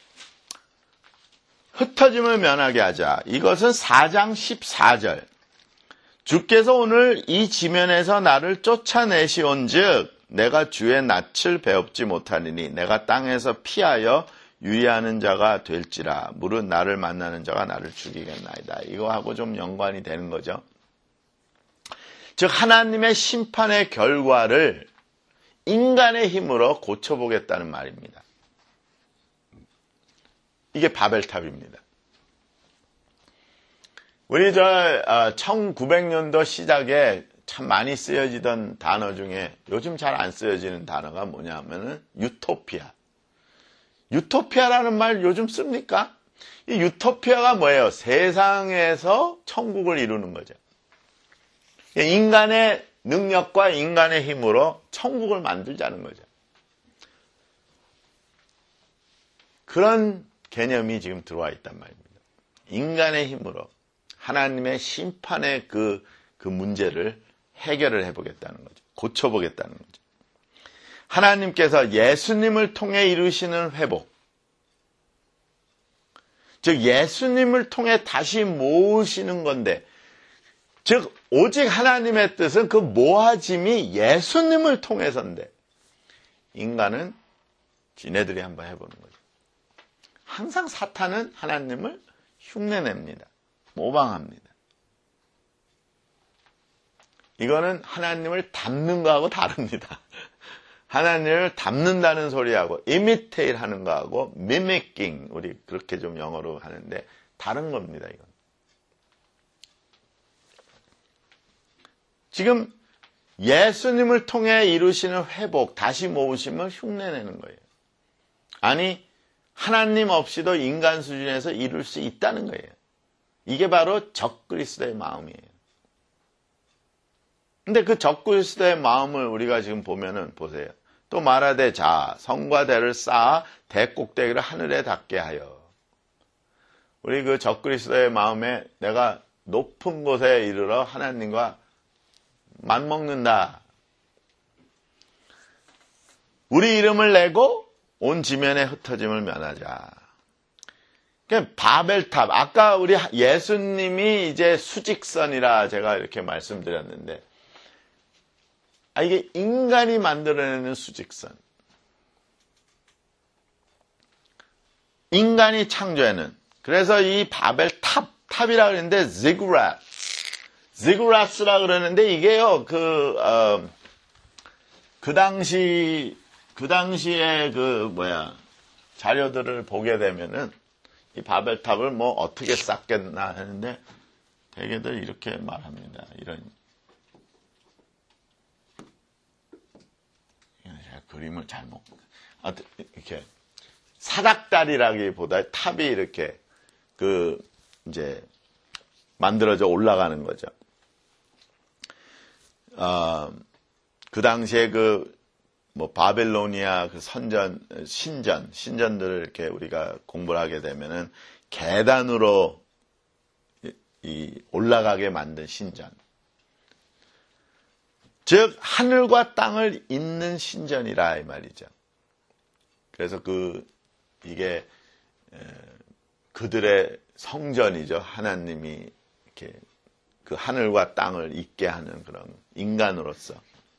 A: 흩어짐을 면하게 하자. 이것은 사 장 십사 절. 주께서 오늘 이 지면에서 나를 쫓아내시온 즉 내가 주의 낯을 배웁지 못하리니 내가 땅에서 피하여 유의하는 자가 될지라 무릇 나를 만나는 자가 나를 죽이겠나이다. 이거하고 좀 연관이 되는 거죠. 즉 하나님의 심판의 결과를 인간의 힘으로 고쳐보겠다는 말입니다. 이게 바벨탑입니다. 우리 저 천구백 년도 시작에 참 많이 쓰여지던 단어 중에 요즘 잘 안 쓰여지는 단어가 뭐냐 하면은 유토피아. 유토피아라는 말 요즘 씁니까? 이 유토피아가 뭐예요? 세상에서 천국을 이루는 거죠. 인간의 능력과 인간의 힘으로 천국을 만들자는 거죠. 그런 개념이 지금 들어와 있단 말입니다. 인간의 힘으로 하나님의 심판의 그, 그 문제를 해결을 해보겠다는 거죠. 고쳐보겠다는 거죠. 하나님께서 예수님을 통해 이루시는 회복, 즉 예수님을 통해 다시 모으시는 건데, 즉 오직 하나님의 뜻은 그 모아짐이 예수님을 통해서인데 인간은 지네들이 한번 해보는 거죠. 항상 사탄은 하나님을 흉내냅니다. 모방합니다. 이거는 하나님을 닮는 거하고 다릅니다. 하나님을 닮는다는 소리하고 imitate 하는 거하고 mimicking, 우리 그렇게 좀 영어로 하는데 다른 겁니다. 이건. 지금 예수님을 통해 이루시는 회복, 다시 모으심을 흉내내는 거예요. 아니 하나님 없이도 인간 수준에서 이룰 수 있다는 거예요. 이게 바로 적그리스도의 마음이에요. 근데 그 적그리스도의 마음을 우리가 지금 보면은 보세요. 또 말하되 자 성과 대를 쌓아 대꼭대기를 하늘에 닿게 하여. 우리 그 적그리스도의 마음에 내가 높은 곳에 이르러 하나님과 맞먹는다. 우리 이름을 내고 온 지면에 흩어짐을 면하자. 그러니까 바벨탑. 아까 우리 예수님이 이제 수직선이라 제가 이렇게 말씀드렸는데, 아, 이게 인간이 만들어내는 수직선. 인간이 창조해는. 그래서 이 바벨탑, 탑이라 그러는데, 지그라트. 지그라스라 그러는데, 이게요, 그, 어, 그 당시, 그 당시에 그, 뭐야, 자료들을 보게 되면은, 이 바벨탑을 뭐 어떻게 쌓겠나 하는데, 대개들 이렇게 말합니다. 이런. 제가 그림을 잘못, 아, 이렇게. 사닥다리라기보다 탑이 이렇게 그 이제 만들어져 올라가는 거죠. 어, 그 당시에 그 뭐 바벨로니아 그 선전, 신전, 신전들을 이렇게 우리가 공부를 하게 되면은 계단으로 이, 이 올라가게 만든 신전. 즉 하늘과 땅을 잇는 신전이라 이 말이죠. 그래서 그 이게 에, 그들의 성전이죠. 하나님이 이렇게 그 하늘과 땅을 잇게 하는 그런 인간으로서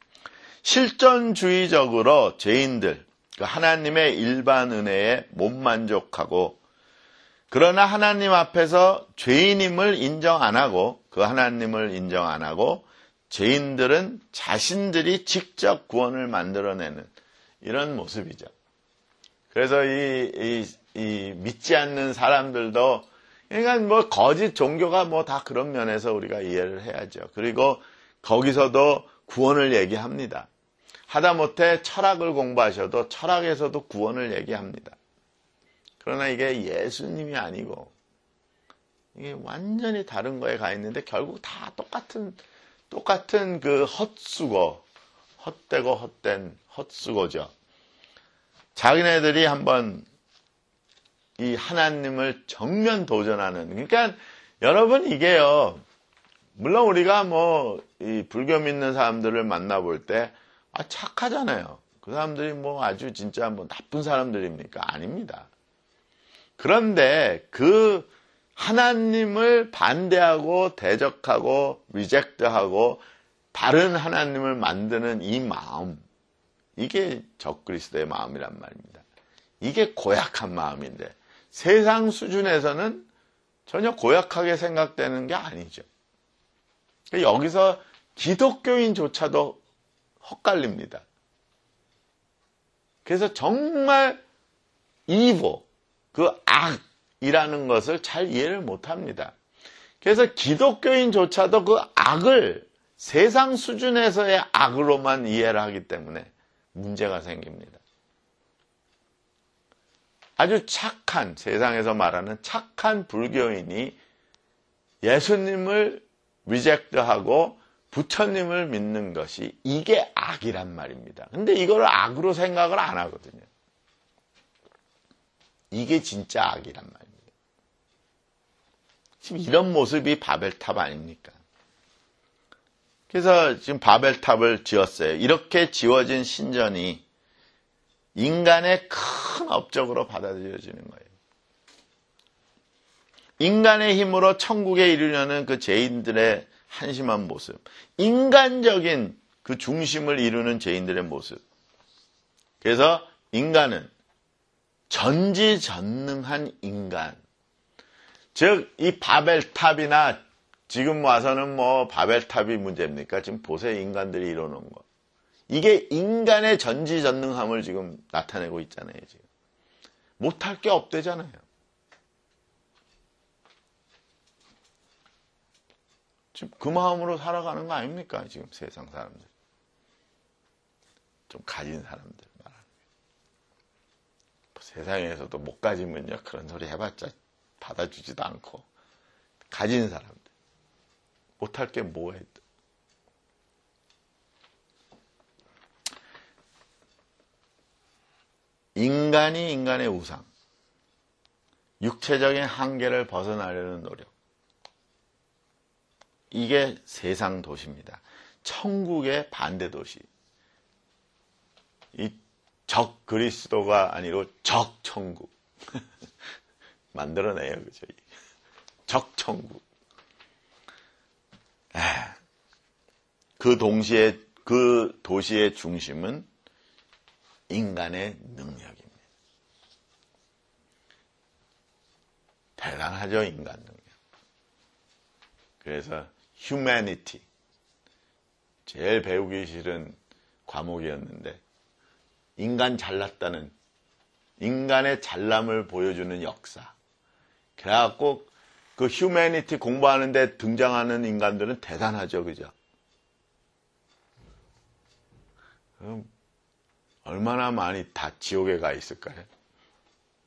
A: 실존주의적으로 죄인들, 그 하나님의 일반 은혜에 못 만족하고 그러나 하나님 앞에서 죄인임을 인정 안 하고 그 하나님을 인정 안 하고 죄인들은 자신들이 직접 구원을 만들어내는 이런 모습이죠. 그래서 이, 이, 이 믿지 않는 사람들도 그러니까 뭐 거짓 종교가 뭐 다 그런 면에서 우리가 이해를 해야죠. 그리고 거기서도 구원을 얘기합니다. 하다못해 철학을 공부하셔도 철학에서도 구원을 얘기합니다. 그러나 이게 예수님이 아니고 이게 완전히 다른 거에 가 있는데 결국 다 똑같은 똑같은 그 헛수고, 헛되고 헛된 헛수고죠. 자기네들이 한번 이 하나님을 정면 도전하는, 그러니까 여러분 이게요, 물론 우리가 뭐 이 불교 믿는 사람들을 만나볼 때 아, 착하잖아요. 그 사람들이 뭐 아주 진짜 뭐 나쁜 사람들입니까? 아닙니다. 그런데 그 하나님을 반대하고 대적하고 리젝트하고 다른 하나님을 만드는 이 마음, 이게 적그리스도의 마음이란 말입니다. 이게 고약한 마음인데 세상 수준에서는 전혀 고약하게 생각되는 게 아니죠. 여기서 기독교인조차도 헛갈립니다. 그래서 정말 이보, 그 악이라는 것을 잘 이해를 못합니다. 그래서 기독교인조차도 그 악을 세상 수준에서의 악으로만 이해를 하기 때문에 문제가 생깁니다. 아주 착한, 세상에서 말하는 착한 불교인이 예수님을 리젝트하고 부처님을 믿는 것이 이게 악이란 말입니다. 근데 이걸 악으로 생각을 안 하거든요. 이게 진짜 악이란 말입니다. 지금 이런 모습이 바벨탑 아닙니까? 그래서 지금 바벨탑을 지었어요. 이렇게 지어진 신전이 인간의 큰 업적으로 받아들여지는 거예요. 인간의 힘으로 천국에 이르려는 그 죄인들의 한심한 모습, 인간적인 그 중심을 이루는 죄인들의 모습. 그래서 인간은 전지전능한 인간, 즉 이 바벨탑이나 지금 와서는 뭐 바벨탑이 문제입니까? 지금 보세요, 인간들이 이뤄놓은 거. 이게 인간의 전지전능함을 지금 나타내고 있잖아요. 지금 못할 게 없대잖아요. 지금 그 마음으로 살아가는 거 아닙니까? 지금 세상 사람들. 좀 가진 사람들 말하는 거예요. 세상에서도 못 가지면요, 그런 소리 해봤자 받아주지도 않고. 가진 사람들. 못할 게 뭐해? 인간이 인간의 우상, 육체적인 한계를 벗어나려는 노력. 이게 세상 도시입니다. 천국의 반대 도시. 이 적 그리스도가 아니고 적 천국. 만들어내요, 그죠? 적 천국. 그 동시에, 그 도시의 중심은 인간의 능력입니다. 대단하죠, 인간 능력. 그래서 humanity, 제일 배우기 싫은 과목이었는데 인간 잘났다는, 인간의 잘남을 보여주는 역사. 그래갖고 그 humanity 공부하는데 등장하는 인간들은 대단하죠, 그죠? 그럼 얼마나 많이 다 지옥에 가 있을까요?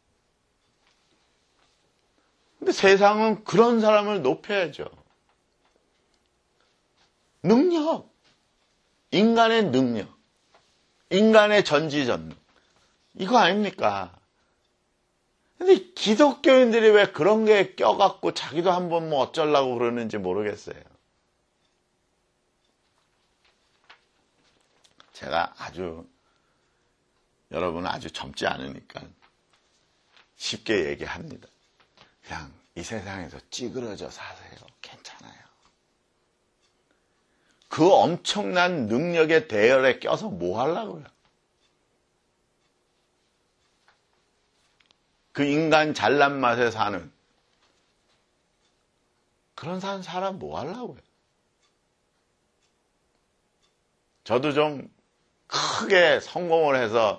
A: 근데 세상은 그런 사람을 높여야죠. 능력, 인간의 능력, 인간의 전지전능, 이거 아닙니까? 근데 기독교인들이 왜 그런 게 껴갖고 자기도 한번 뭐 어쩌려고 그러는지 모르겠어요. 제가 아주, 여러분은 아주 젊지 않으니까 쉽게 얘기합니다. 그냥 이 세상에서 찌그러져 사세요. 괜찮아요. 그 엄청난 능력의 대열에 껴서 뭐 하려고요? 그 인간 잘난 맛에 사는 그런 사람 사람 뭐 하려고요? 저도 좀 크게 성공을 해서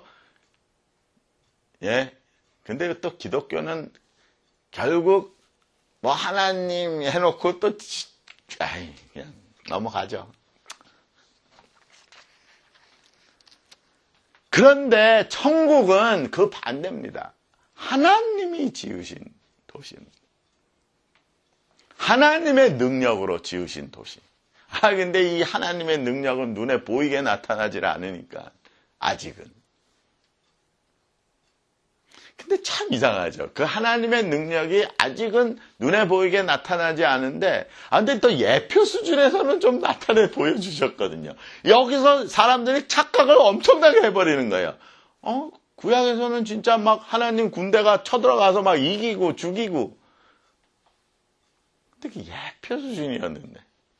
A: 예, 근데 또 기독교는 결국 뭐 하나님 해놓고 또 아이 그냥 넘어가죠. 그런데 천국은 그 반대입니다. 하나님이 지으신 도시입니다. 하나님의 능력으로 지으신 도시. 아, 근데 이 하나님의 능력은 눈에 보이게 나타나질 않으니까, 아직은. 근데 참 이상하죠. 그 하나님의 능력이 아직은 눈에 보이게 나타나지 않은데, 아, 근데 또 예표 수준에서는 좀 나타내 보여주셨거든요. 여기서 사람들이 착각을 엄청나게 해버리는 거예요. 어? 구약에서는 진짜 막 하나님 군대가 쳐들어가서 막 이기고 죽이고. 근데 그 예표 수준이었는데.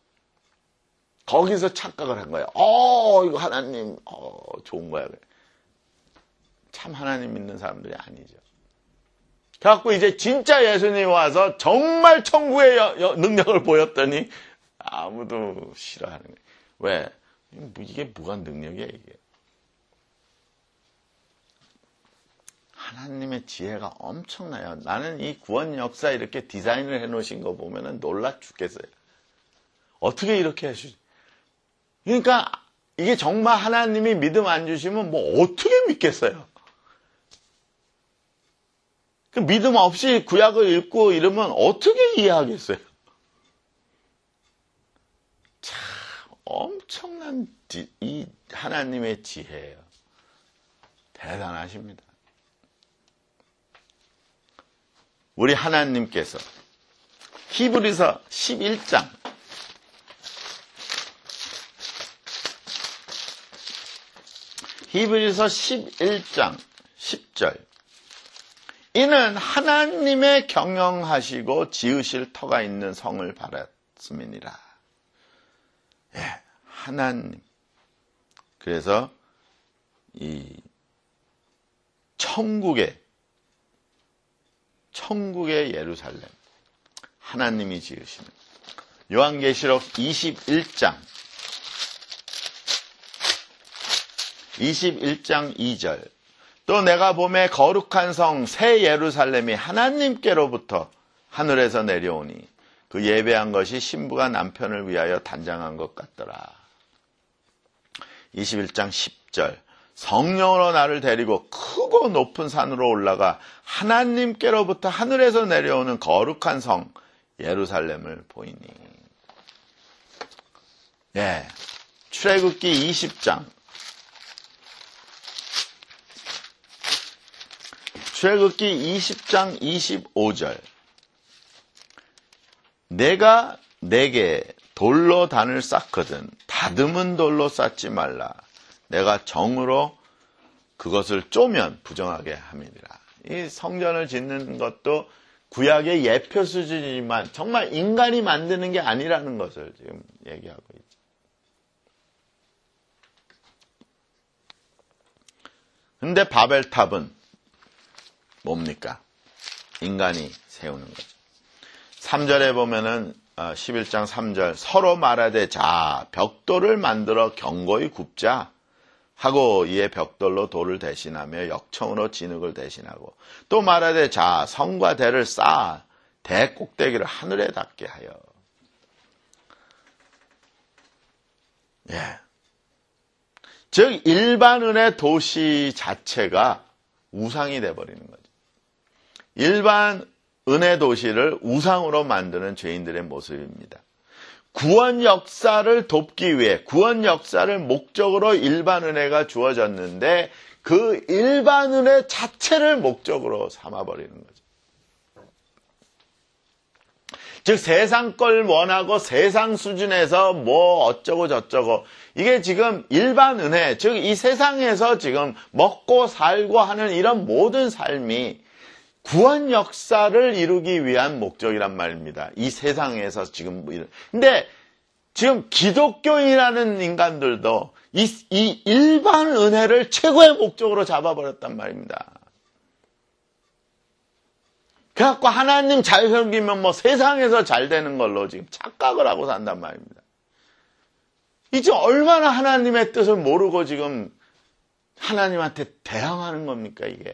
A: 거기서 착각을 한 거예요. 어, 이거 하나님, 어, 좋은 거야. 참 하나님 믿는 사람들이 아니죠. 그래갖고 이제 진짜 예수님이 와서 정말 천국의 여, 여, 능력을 보였더니 아무도 싫어하는 거예요. 왜? 이게 뭐가 능력이야, 이게. 하나님의 지혜가 엄청나요. 나는 이 구원 역사 이렇게 디자인을 해놓으신 거 보면은 놀라 죽겠어요. 어떻게 이렇게 하시지? 그러니까 이게 정말 하나님이 믿음 안 주시면 뭐 어떻게 믿겠어요? 그 믿음 없이 구약을 읽고 이러면 어떻게 이해하겠어요? 참 엄청난 지, 이 하나님의 지혜예요. 대단하십니다. 우리 하나님께서 히브리서 십일 장 히브리서 십일 장 십 절 이는 하나님의 경영하시고 지으실 터가 있는 성을 바랐음이니라. 예, 하나님. 그래서 이 천국의 천국의 예루살렘 하나님이 지으시는 요한계시록 이십일 장 이십일 장 이 절 또 내가 보매 거룩한 성 새 예루살렘이 하나님께로부터 하늘에서 내려오니 그 예배한 것이 신부가 남편을 위하여 단장한 것 같더라. 이십일 장 십 절 성령으로 나를 데리고 크고 높은 산으로 올라가 하나님께로부터 하늘에서 내려오는 거룩한 성 예루살렘을 보이니. 예, 출애굽기 이십 장 출애굽기 이십 장 이십오 절 내가 내게 돌로 단을 쌓거든 다듬은 돌로 쌓지 말라. 내가 정으로 그것을 쪼면 부정하게 함이니라. 이 성전을 짓는 것도 구약의 예표 수준이지만 정말 인간이 만드는 게 아니라는 것을 지금 얘기하고 있죠. 근데 바벨탑은 뭡니까? 인간이 세우는 거죠. 삼 절에 보면은 십일 장 삼 절 서로 말하되 자 벽돌을 만들어 견고히 굽자 하고 이에 벽돌로 돌을 대신하며 역청으로 진흙을 대신하고 또 말하되 자 성과 대를 쌓아 대 꼭대기를 하늘에 닿게 하여. 예. 즉 일반 은의 도시 자체가 우상이 돼버리는 거죠. 일반 은혜 도시를 우상으로 만드는 죄인들의 모습입니다. 구원 역사를 돕기 위해 구원 역사를 목적으로 일반 은혜가 주어졌는데 그 일반 은혜 자체를 목적으로 삼아버리는 거죠. 즉 세상 걸 원하고 세상 수준에서 뭐 어쩌고 저쩌고 이게 지금 일반 은혜, 즉 이 세상에서 지금 먹고 살고 하는 이런 모든 삶이 구원 역사를 이루기 위한 목적이란 말입니다. 이 세상에서 지금 이런. 근데 지금 기독교인이라는 인간들도 이, 이 일반 은혜를 최고의 목적으로 잡아버렸단 말입니다. 그래갖고 하나님 잘 섬기면 뭐 세상에서 잘 되는 걸로 지금 착각을 하고 산단 말입니다. 이제 얼마나 하나님의 뜻을 모르고 지금 하나님한테 대항하는 겁니까, 이게?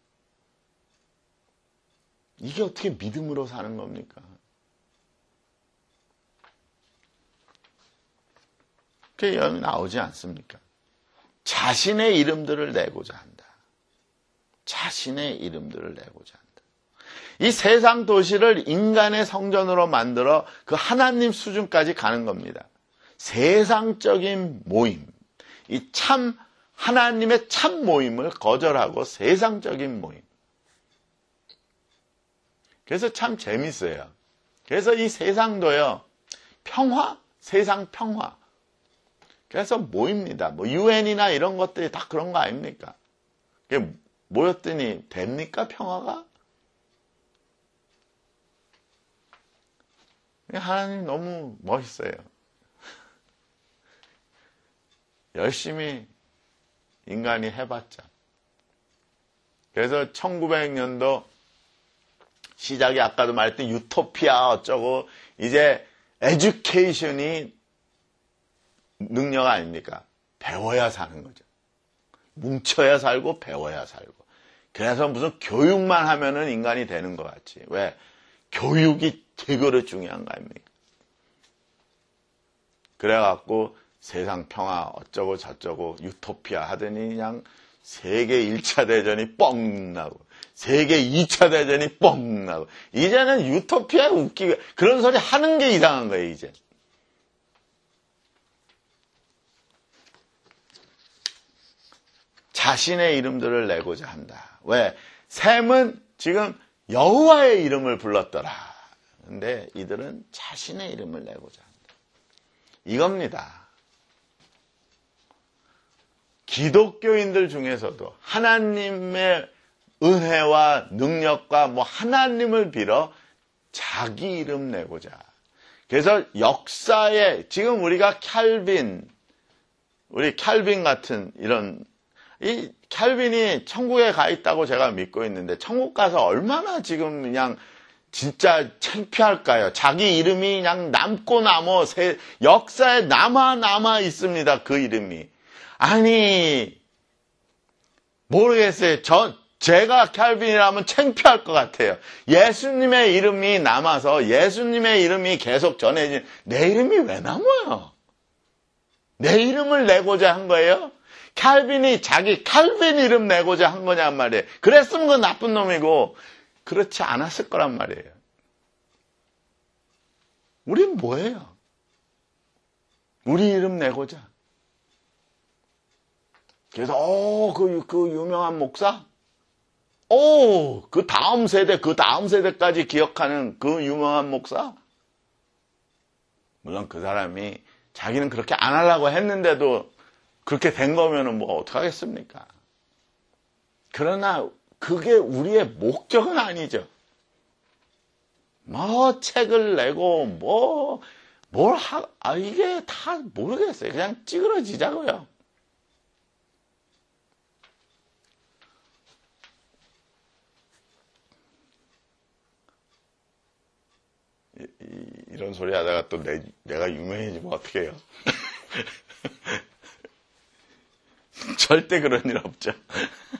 A: 이게 어떻게 믿음으로 사는 겁니까? 그게 여기 나오지 않습니까? 자신의 이름들을 내고자 한다. 자신의 이름들을 내고자 한다. 이 세상 도시를 인간의 성전으로 만들어 그 하나님 수준까지 가는 겁니다. 세상적인 모임, 이 참 하나님의 참 모임을 거절하고 세상적인 모임. 그래서 참 재밌어요. 그래서 이 세상도요, 평화, 세상 평화. 그래서 모입니다. 뭐 유엔이나 이런 것들이 다 그런 거 아닙니까? 모였더니 됩니까, 평화가? 하나님 너무 멋있어요. 열심히 인간이 해봤자. 그래서 천구백 년도 시작이 아까도 말했던 유토피아 어쩌고 이제 에듀케이션이 능력 아닙니까? 배워야 사는 거죠. 뭉쳐야 살고 배워야 살고. 그래서 무슨 교육만 하면은 인간이 되는 것 같지. 왜? 교육이 되게 중요한 거 아닙니까? 그래갖고 세상 평화 어쩌고 저쩌고 유토피아 하더니 그냥 세계 일 차 대전이 뻥 나고 세계 이 차 대전이 뻥 나고 이제는 유토피아 웃기고 그런 소리 하는 게 이상한 거예요, 이제. 자신의 이름들을 내고자 한다. 왜? 셈은 지금 여호와의 이름을 불렀더라. 근데 이들은 자신의 이름을 내고자 한다. 이겁니다. 기독교인들 중에서도 하나님의 은혜와 능력과 뭐 하나님을 빌어 자기 이름 내고자. 그래서 역사에 지금 우리가 캘빈, 우리 캘빈 같은 이런 이 캘빈이 천국에 가 있다고 제가 믿고 있는데 천국 가서 얼마나 지금 그냥 진짜 창피할까요? 자기 이름이 그냥 남고 남어 세, 역사에 남아 남아 있습니다. 그 이름이. 아니 모르겠어요. 저 제가 캘빈이라면 창피할 것 같아요. 예수님의 이름이 남아서 예수님의 이름이 계속 전해진 내 이름이 왜 남아요? 내 이름을 내고자 한 거예요? 캘빈이 자기 캘빈 이름 내고자 한 거냔 말이에요. 그랬으면 그 나쁜 놈이고 그렇지 않았을 거란 말이에요. 우린 뭐예요? 우리 이름 내고자. 그래서 오, 그, 그 유명한 목사? 오, 그 다음 세대, 그 다음 세대까지 기억하는 그 유명한 목사? 물론 그 사람이 자기는 그렇게 안 하려고 했는데도 그렇게 된 거면은 뭐 어떡하겠습니까? 그러나 그게 우리의 목적은 아니죠. 뭐 책을 내고 뭐 뭘 하, 아 이게 다 모르겠어요. 그냥 찌그러지자고요. 이, 이, 이런 소리 하다가 또 내, 내가 유명해지면 어떡해요? 절대 그런 일 없죠.